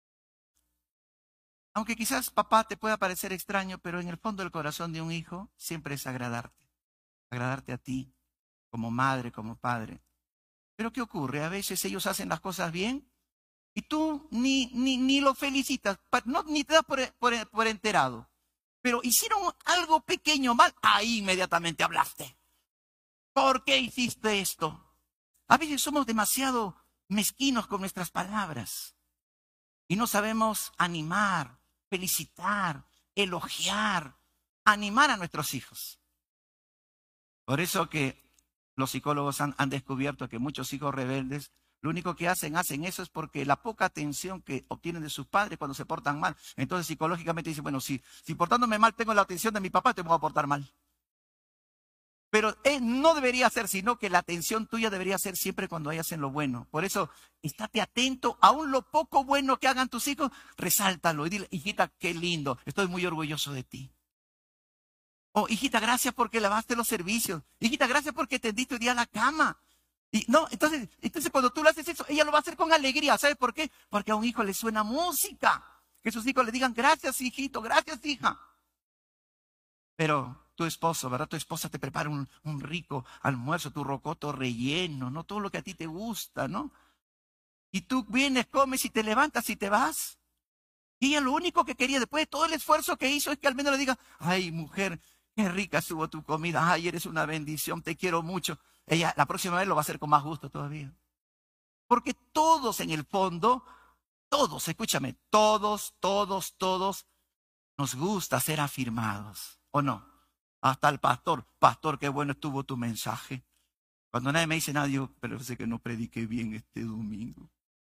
Aunque quizás papá te pueda parecer extraño, pero en el fondo del corazón de un hijo siempre es agradarte. Agradarte a ti, como madre, como padre. Pero ¿qué ocurre? A veces ellos hacen las cosas bien y tú ni, ni, ni lo felicitas, no, ni te das por, por, por enterado. Pero hicieron algo pequeño mal, ahí inmediatamente hablaste. ¿Por qué hiciste esto? A veces somos demasiado mezquinos con nuestras palabras y no sabemos animar, felicitar, elogiar, animar a nuestros hijos. Por eso que los psicólogos han, han descubierto que muchos hijos rebeldes, lo único que hacen, hacen eso es porque la poca atención que obtienen de sus padres cuando se portan mal. Entonces psicológicamente dicen, bueno, si, si portándome mal tengo la atención de mi papá, te voy a portar mal. Pero eh, no debería ser, sino que la atención tuya debería ser siempre cuando hayas en lo bueno. Por eso, estate atento, aún lo poco bueno que hagan tus hijos, resáltalo y dile, hijita, qué lindo, estoy muy orgulloso de ti. Oh, hijita, gracias porque lavaste los servicios. Hijita, gracias porque tendiste hoy día la cama. Y no, entonces, entonces cuando tú le haces eso, ella lo va a hacer con alegría. ¿Sabes por qué? Porque a un hijo le suena música. Que sus hijos le digan, gracias, hijito, gracias, hija. Pero tu esposo, ¿verdad? Tu esposa te prepara un, un rico almuerzo, tu rocoto relleno, ¿no? Todo lo que a ti te gusta, ¿no? Y tú vienes, comes y te levantas y te vas. Y ella lo único que quería, después de todo el esfuerzo que hizo, es que al menos le diga, ay, mujer, qué rica estuvo tu comida, ay, eres una bendición, te quiero mucho. Ella la próxima vez lo va a hacer con más gusto todavía. Porque todos en el fondo, todos, escúchame, todos, todos, todos nos gusta ser afirmados, ¿o no? Hasta el pastor, pastor, qué bueno estuvo tu mensaje. Cuando nadie me dice nada, digo, pero sé que no prediqué bien este domingo.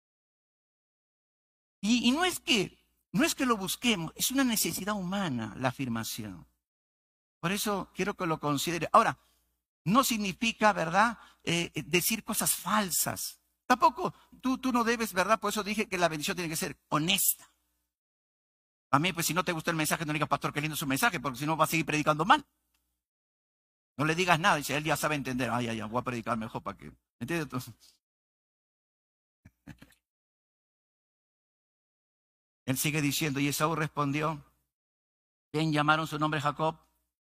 Y, y no es que, no es que lo busquemos, es una necesidad humana la afirmación. Por eso quiero que lo considere. Ahora, no significa, ¿verdad?, eh, decir cosas falsas. Tampoco, tú, tú no debes, ¿verdad? Por eso dije que la bendición tiene que ser honesta. A mí, pues si no te gusta el mensaje, no le digas, pastor, qué lindo su mensaje, porque si no va a seguir predicando mal. No le digas nada, dice, él ya sabe entender. Ay, ay, ay, voy a predicar mejor para que... ¿Entiendes? Él sigue diciendo, y Esaú respondió, bien llamaron su nombre Jacob.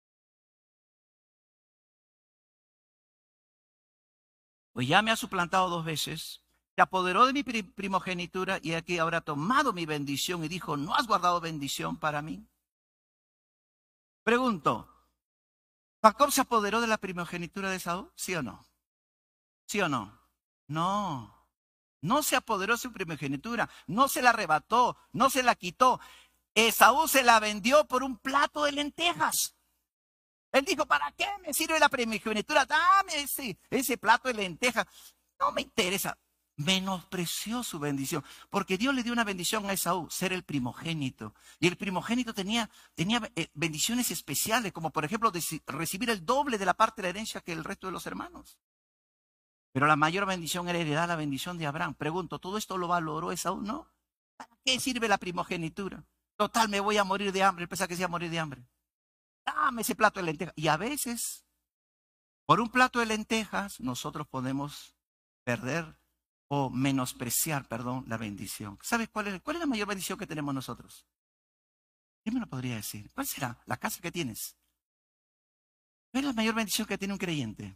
Pues ya me ha suplantado dos veces, se apoderó de mi primogenitura y aquí habrá tomado mi bendición y dijo, ¿no has guardado bendición para mí? Pregunto, ¿Jacob se apoderó de la primogenitura de Esaú? ¿Sí o no? ¿Sí o no? No. No se apoderó de su primogenitura, no se la arrebató, no se la quitó. Esaú se la vendió por un plato de lentejas. Él dijo, ¿para qué me sirve la primogenitura? Dame ese, ese plato de lentejas. No me interesa. Menospreció su bendición, porque Dios le dio una bendición a Esaú, ser el primogénito. Y el primogénito tenía, tenía eh, bendiciones especiales, como por ejemplo de recibir el doble de la parte de la herencia que el resto de los hermanos. Pero la mayor bendición era heredar la bendición de Abraham. Pregunto, ¿todo esto lo valoró Esaú? No. ¿Para qué sirve la primogenitura? Total, me voy a morir de hambre. Él pensaba que se iba a morir de hambre. Dame ese plato de lentejas. Y a veces, por un plato de lentejas, nosotros podemos perder o menospreciar, perdón, la bendición. ¿Sabes cuál es, cuál es la mayor bendición que tenemos nosotros? ¿Quién me lo podría decir? ¿Cuál será? La casa que tienes. ¿Cuál es la mayor bendición que tiene un creyente?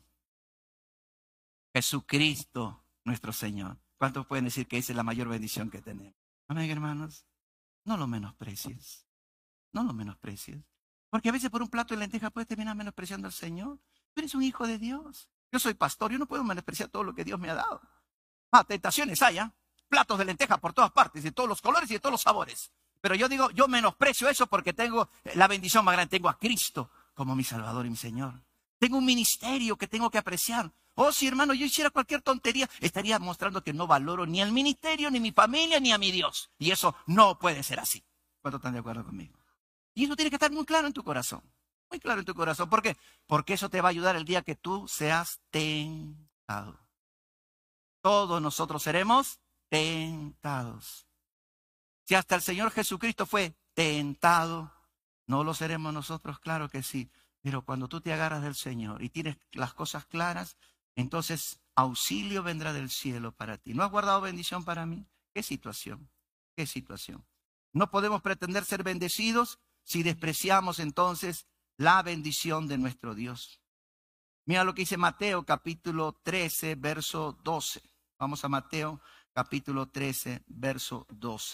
Jesucristo, nuestro Señor. ¿Cuántos pueden decir que esa es la mayor bendición que tenemos? Amén, hermanos. No lo menosprecies. No lo menosprecies. Porque a veces por un plato de lentejas puedes terminar menospreciando al Señor. Tú eres un hijo de Dios. Yo soy pastor, yo no puedo menospreciar todo lo que Dios me ha dado. Ah, tentaciones hay, ¿eh? Platos de lentejas por todas partes, de todos los colores y de todos los sabores. Pero yo digo, yo menosprecio eso porque tengo la bendición más grande. Tengo a Cristo como mi Salvador y mi Señor. Tengo un ministerio que tengo que apreciar. Oh, si hermano, yo hiciera cualquier tontería, estaría mostrando que no valoro ni el ministerio, ni mi familia, ni a mi Dios. Y eso no puede ser así. ¿Cuántos están de acuerdo conmigo? Y eso tiene que estar muy claro en tu corazón. Muy claro en tu corazón. ¿Por qué? Porque eso te va a ayudar el día que tú seas tentado. Todos nosotros seremos tentados. Si hasta el Señor Jesucristo fue tentado, ¿no lo seremos nosotros? Claro que sí. Pero cuando tú te agarras del Señor y tienes las cosas claras, entonces auxilio vendrá del cielo para ti. ¿No has guardado bendición para mí? ¿Qué situación? ¿Qué situación? No podemos pretender ser bendecidos si despreciamos entonces la bendición de nuestro Dios. Mira lo que dice Mateo capítulo trece, verso doce. Vamos a Mateo capítulo trece, verso doce.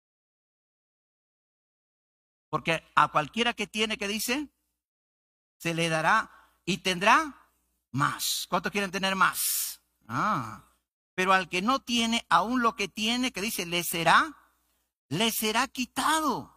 Porque a cualquiera que tiene, ¿qué dice? Se le dará y tendrá más. ¿Cuántos quieren tener más? Ah, pero al que no tiene, aún lo que tiene, ¿qué dice? Le será, le será quitado.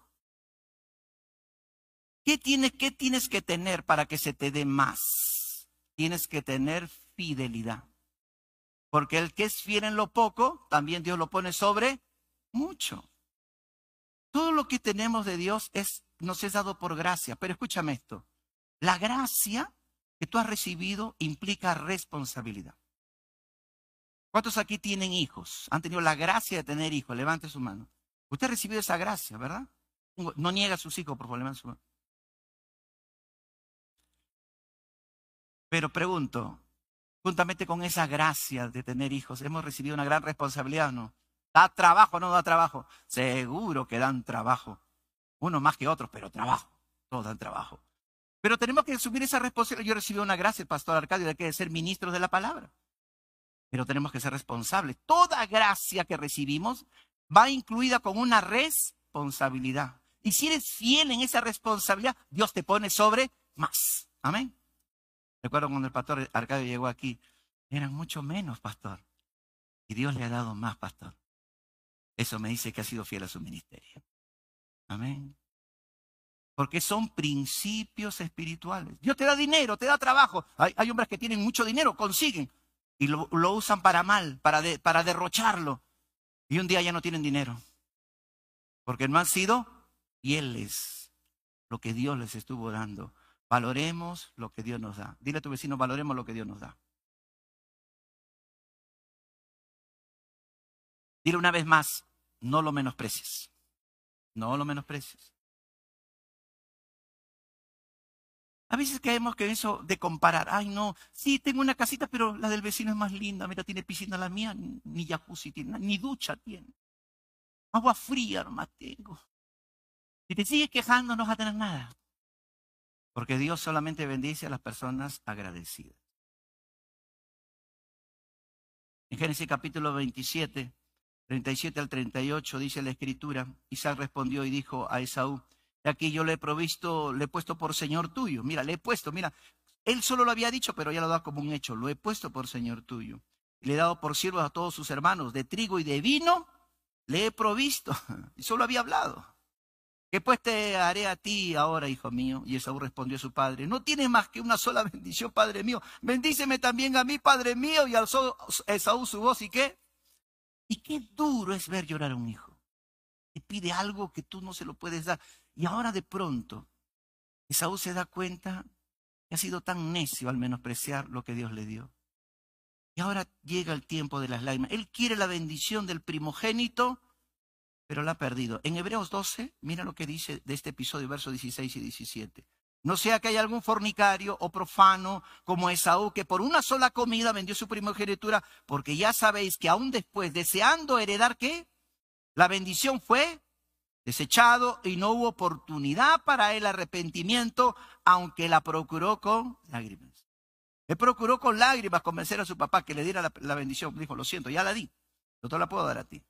¿Qué tienes, qué tienes que tener para que se te dé más? Tienes que tener fidelidad. Porque el que es fiel en lo poco, también Dios lo pone sobre mucho. Todo lo que tenemos de Dios es, nos es dado por gracia. Pero escúchame esto. La gracia que tú has recibido implica responsabilidad. ¿Cuántos aquí tienen hijos? Han tenido la gracia de tener hijos. Levante su mano. Usted ha recibido esa gracia, ¿verdad? No niega a sus hijos, por favor, levante su mano. Pero pregunto, juntamente con esa gracia de tener hijos, ¿hemos recibido una gran responsabilidad o no? ¿Da trabajo o no da trabajo? Seguro que dan trabajo. Unos más que otros, pero trabajo. Todos dan trabajo. Pero tenemos que asumir esa responsabilidad. Yo recibí una gracia, el pastor Arcadio, de que ser ministros de la palabra. Pero tenemos que ser responsables. Toda gracia que recibimos va incluida con una responsabilidad. Y si eres fiel en esa responsabilidad, Dios te pone sobre más. Amén. Recuerdo cuando el pastor Arcadio llegó aquí, eran mucho menos, pastor. Y Dios le ha dado más, pastor. Eso me dice que ha sido fiel a su ministerio. Amén. Porque son principios espirituales. Dios te da dinero, te da trabajo. Hay, hay hombres que tienen mucho dinero, consiguen. Y lo, lo usan para mal, para, de, para derrocharlo. Y un día ya no tienen dinero. Porque no han sido fieles lo que Dios les estuvo dando. Valoremos lo que Dios nos da. Dile a tu vecino, valoremos lo que Dios nos da. Dile una vez más, no lo menosprecies. No lo menosprecies. A veces caemos que eso de comparar, ay no, sí tengo una casita, pero la del vecino es más linda, mira, tiene piscina la mía, ni jacuzzi tiene, ni ducha tiene. Agua fría nomás tengo. Si te sigues quejando, no vas a tener nada. Porque Dios solamente bendice a las personas agradecidas. En Génesis capítulo veintisiete, treinta y siete al treinta y ocho, dice la Escritura, Isaac respondió y dijo a Esaú, aquí yo le he provisto, le he puesto por señor tuyo. Mira, le he puesto, mira, él solo lo había dicho, pero ya lo da como un hecho. Lo he puesto por señor tuyo. Le he dado por siervos a todos sus hermanos, de trigo y de vino, le he provisto. Y solo había hablado. ¿Qué pues te haré a ti ahora, hijo mío? Y Esaú respondió a su padre, no tienes más que una sola bendición, padre mío. Bendíceme también a mí, padre mío. Y alzó Esaú su voz, ¿y qué? Y qué duro es ver llorar a un hijo. Te pide algo que tú no se lo puedes dar. Y ahora de pronto, Esaú se da cuenta que ha sido tan necio al menospreciar lo que Dios le dio. Y ahora llega el tiempo de las lágrimas. Él quiere la bendición del primogénito, pero la ha perdido. En Hebreos doce, mira lo que dice de este episodio, versos dieciséis y diecisiete. No sea que haya algún fornicario o profano como Esaú, que por una sola comida vendió su primogenitura, porque ya sabéis que aún después, deseando heredar, ¿qué? La bendición fue desechado y no hubo oportunidad para el arrepentimiento, aunque la procuró con lágrimas. Él procuró con lágrimas convencer a su papá que le diera la, la bendición. Dijo, lo siento, ya la di, no te la puedo dar a ti.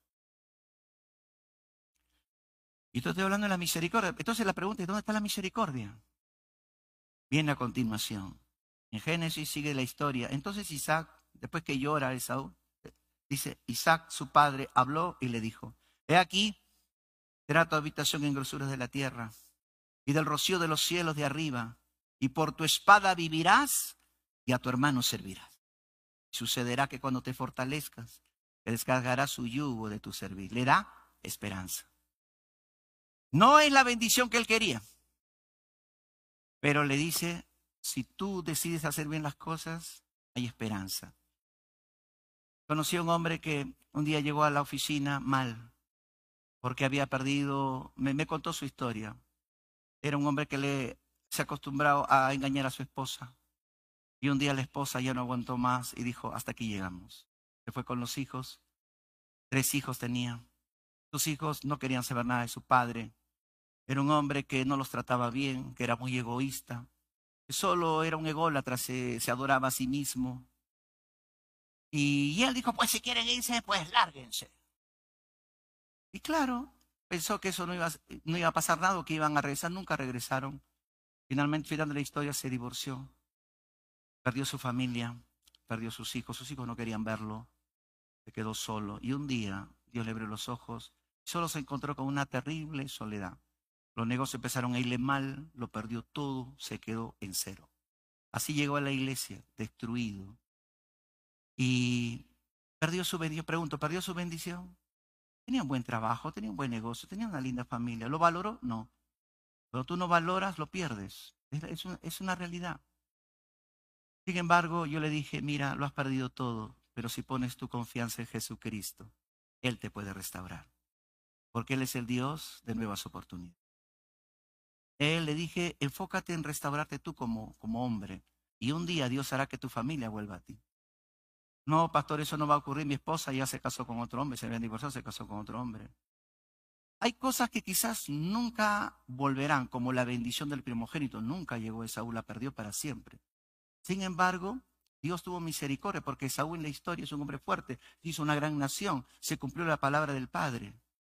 Y estoy hablando de la misericordia. Entonces la pregunta es, ¿dónde está la misericordia? Viene a continuación. En Génesis sigue la historia. Entonces Isaac, después que llora Esaú, dice, Isaac, su padre, habló y le dijo, he aquí, será tu habitación en grosuras de la tierra y del rocío de los cielos de arriba, y por tu espada vivirás y a tu hermano servirás. Sucederá que cuando te fortalezcas, te descargará su yugo de tu servir. Le da esperanza. No es la bendición que él quería, pero le dice, si tú decides hacer bien las cosas, hay esperanza. Conocí a un hombre que un día llegó a la oficina mal, porque había perdido, me, me contó su historia. Era un hombre que le, se acostumbraba a engañar a su esposa. Y un día la esposa ya no aguantó más y dijo, hasta aquí llegamos. Se fue con los hijos, tres hijos tenía. Sus hijos no querían saber nada de su padre. Era un hombre que no los trataba bien, que era muy egoísta, que solo era un ególatra, se, se adoraba a sí mismo. Y, y él dijo, pues si quieren irse, pues lárguense. Y claro, pensó que eso no iba, no iba a pasar nada, que iban a regresar, nunca regresaron. Finalmente, final de la historia, se divorció. Perdió su familia, perdió sus hijos, sus hijos no querían verlo, se quedó solo. Y un día Dios le abrió los ojos y solo se encontró con una terrible soledad. Los negocios empezaron a irle mal, lo perdió todo, se quedó en cero. Así llegó a la iglesia, destruido. Y perdió su bendición. Pregunto, ¿perdió su bendición? Tenía un buen trabajo, tenía un buen negocio, tenía una linda familia. ¿Lo valoró? No. Cuando tú no valoras, lo pierdes. Es, es, una, es una realidad. Sin embargo, yo le dije, mira, lo has perdido todo, pero si pones tu confianza en Jesucristo, Él te puede restaurar. Porque Él es el Dios de nuevas oportunidades. Él le dije, enfócate en restaurarte tú como, como hombre. Y un día Dios hará que tu familia vuelva a ti. No, pastor, eso no va a ocurrir. Mi esposa ya se casó con otro hombre, se habían divorciado, se casó con otro hombre. Hay cosas que quizás nunca volverán, como la bendición del primogénito. Nunca llegó Esaú, la perdió para siempre. Sin embargo, Dios tuvo misericordia porque Esaú en la historia es un hombre fuerte, hizo una gran nación, se cumplió la palabra del Padre.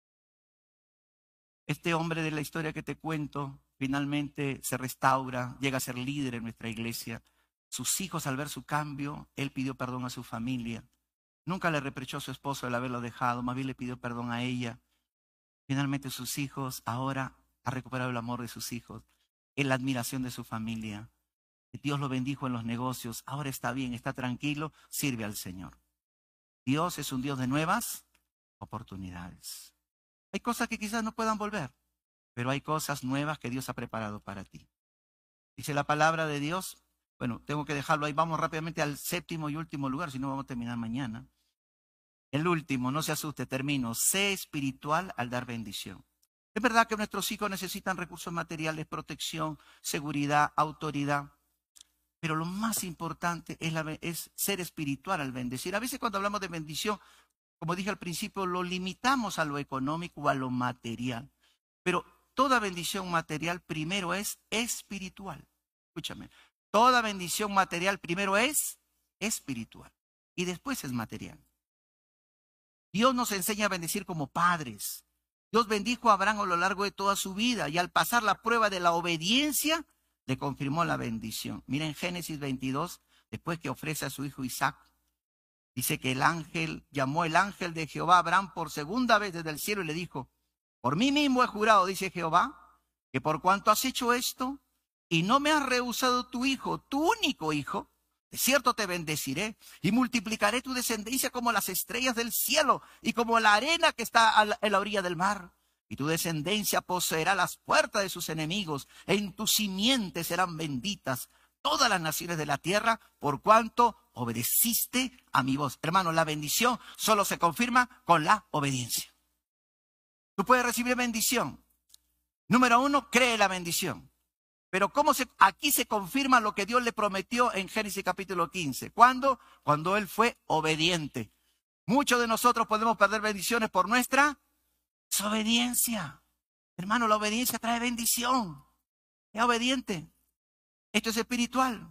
Este hombre de la historia que te cuento finalmente se restaura, llega a ser líder en nuestra iglesia. Sus hijos, al ver su cambio, él pidió perdón a su familia. Nunca le reprochó a su esposo el haberlo dejado, más bien le pidió perdón a ella. Finalmente sus hijos, ahora ha recuperado el amor de sus hijos, en la admiración de su familia. Dios lo bendijo en los negocios, ahora está bien, está tranquilo, sirve al Señor. Dios es un Dios de nuevas oportunidades. Hay cosas que quizás no puedan volver, pero hay cosas nuevas que Dios ha preparado para ti. Dice la palabra de Dios, bueno, tengo que dejarlo ahí, vamos rápidamente al séptimo y último lugar, si no vamos a terminar mañana. El último, no se asuste, termino, sé espiritual al dar bendición. Es verdad que nuestros hijos necesitan recursos materiales, protección, seguridad, autoridad. Pero lo más importante es, la, es ser espiritual al bendecir. A veces cuando hablamos de bendición, como dije al principio, lo limitamos a lo económico o a lo material. Pero toda bendición material primero es espiritual. Escúchame, toda bendición material primero es espiritual y después es material. Dios nos enseña a bendecir como padres. Dios bendijo a Abraham a lo largo de toda su vida y al pasar la prueba de la obediencia, le confirmó la bendición. Miren Génesis veintidós, después que ofrece a su hijo Isaac, dice que el ángel, llamó el ángel de Jehová a Abraham por segunda vez desde el cielo y le dijo, por mí mismo he jurado, dice Jehová, que por cuanto has hecho esto y no me has rehusado tu hijo, tu único hijo, de cierto te bendeciré y multiplicaré tu descendencia como las estrellas del cielo y como la arena que está en la orilla del mar. Y tu descendencia poseerá las puertas de sus enemigos, en tu simiente serán benditas todas las naciones de la tierra, por cuanto obedeciste a mi voz. Hermano, la bendición solo se confirma con la obediencia. Tú puedes recibir bendición. Número uno, cree la bendición. Pero ¿cómo se, aquí se confirma lo que Dios le prometió en Génesis capítulo quince? ¿Cuándo? Cuando Él fue obediente. Muchos de nosotros podemos perder bendiciones por nuestra desobediencia. Hermano, la obediencia trae bendición. Es obediente. Esto es espiritual.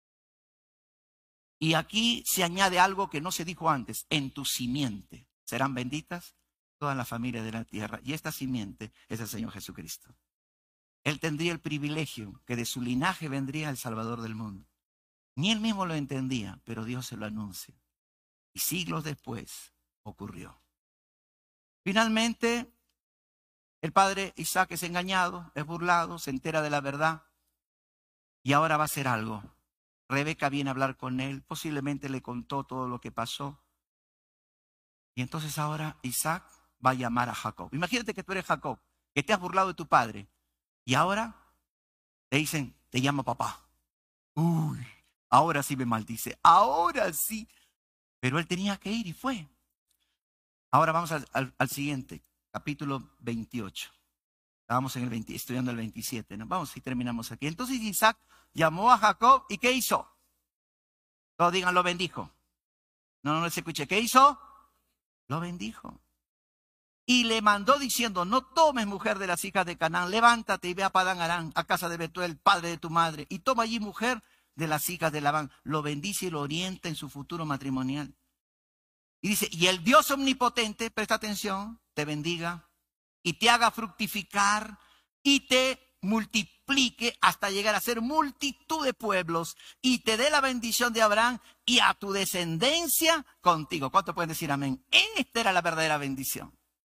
Y aquí se añade algo que no se dijo antes. En tu simiente serán benditas todas las familias de la tierra. Y esta simiente es el Señor Jesucristo. Él tendría el privilegio que de su linaje vendría el Salvador del mundo. Ni él mismo lo entendía, pero Dios se lo anuncia. Y siglos después ocurrió. Finalmente, el padre Isaac es engañado, es burlado, se entera de la verdad. Y ahora va a hacer algo. Rebeca viene a hablar con él, posiblemente le contó todo lo que pasó. Y entonces ahora Isaac va a llamar a Jacob. Imagínate que tú eres Jacob, que te has burlado de tu padre. Y ahora te dicen, te llamo papá. Uy, ahora sí me maldice, ahora sí. Pero él tenía que ir y fue. Ahora vamos al, al, al siguiente, capítulo veintiocho. Estábamos en el veinte, estudiando el veintisiete, ¿no? Vamos y terminamos aquí. Entonces Isaac llamó a Jacob y ¿qué hizo? Todos digan, lo bendijo. No, no, no se escuche. ¿Qué hizo? Lo bendijo. Y le mandó diciendo, no tomes mujer de las hijas de Canaán, levántate y ve a Padán Aram, a casa de Betuel, padre de tu madre, y toma allí mujer de las hijas de Labán. Lo bendice y lo orienta en su futuro matrimonial. Y dice, y el Dios omnipotente, presta atención, te bendiga y te haga fructificar y te multiplique hasta llegar a ser multitud de pueblos y te dé la bendición de Abraham y a tu descendencia contigo. ¿Cuántos pueden decir amén? Esta era la verdadera bendición.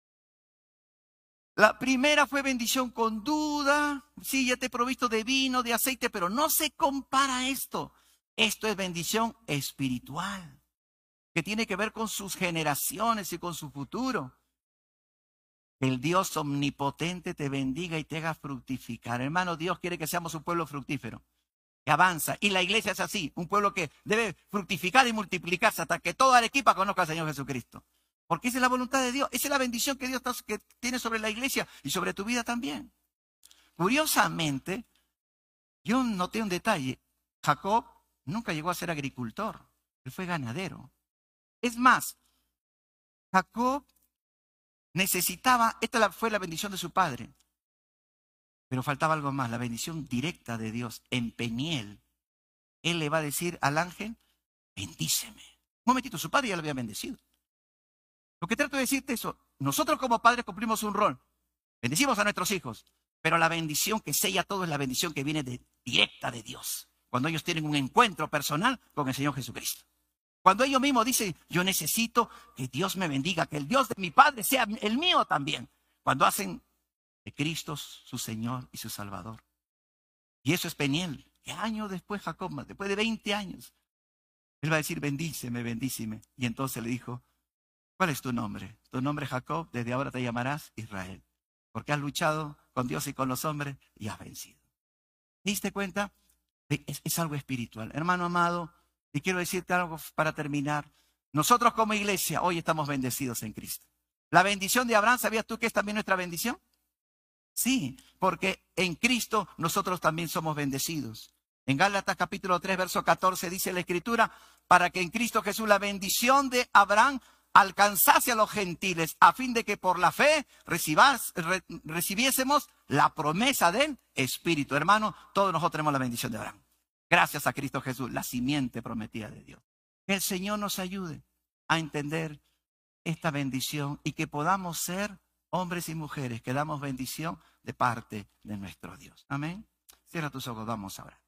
La primera fue bendición con duda. Sí, ya te he provisto de vino, de aceite, pero no se compara esto. Esto es bendición espiritual, que tiene que ver con sus generaciones y con su futuro. El Dios omnipotente te bendiga y te haga fructificar. Hermano, Dios quiere que seamos un pueblo fructífero, que avanza. Y la iglesia es así, un pueblo que debe fructificar y multiplicarse hasta que toda Arequipa conozca al Señor Jesucristo. Porque esa es la voluntad de Dios, esa es la bendición que Dios que tiene sobre la iglesia y sobre tu vida también. Curiosamente, yo noté un detalle. Jacob nunca llegó a ser agricultor, él fue ganadero. Es más, Jacob necesitaba, esta fue la bendición de su padre, pero faltaba algo más, la bendición directa de Dios. En Peniel, él le va a decir al ángel, bendíceme. Un momentito, su padre ya lo había bendecido. Lo que trato de decirte es eso, nosotros como padres cumplimos un rol, bendecimos a nuestros hijos, pero la bendición que sella todo es la bendición que viene de, directa de Dios, cuando ellos tienen un encuentro personal con el Señor Jesucristo. Cuando ellos mismos dicen, yo necesito que Dios me bendiga, que el Dios de mi padre sea el mío también. Cuando hacen de Cristo su Señor y su Salvador. Y eso es Peniel, que años después Jacob, después de veinte años, él va a decir, bendíceme, bendíceme. Y entonces le dijo, ¿cuál es tu nombre? Tu nombre es Jacob, desde ahora te llamarás Israel. Porque has luchado con Dios y con los hombres y has vencido. ¿Te diste cuenta? Es, es algo espiritual. Hermano amado, y quiero decirte algo para terminar. Nosotros como iglesia hoy estamos bendecidos en Cristo. La bendición de Abraham, ¿sabías tú que es también nuestra bendición? Sí, porque en Cristo nosotros también somos bendecidos. En Gálatas capítulo tres, verso catorce dice la Escritura, para que en Cristo Jesús la bendición de Abraham alcanzase a los gentiles, a fin de que por la fe recibas, re, recibiésemos la promesa del Espíritu. Hermano, todos nosotros tenemos la bendición de Abraham. Gracias a Cristo Jesús, la simiente prometida de Dios. Que el Señor nos ayude a entender esta bendición y que podamos ser hombres y mujeres que damos bendición de parte de nuestro Dios. Amén. Cierra tus ojos, vamos a orar.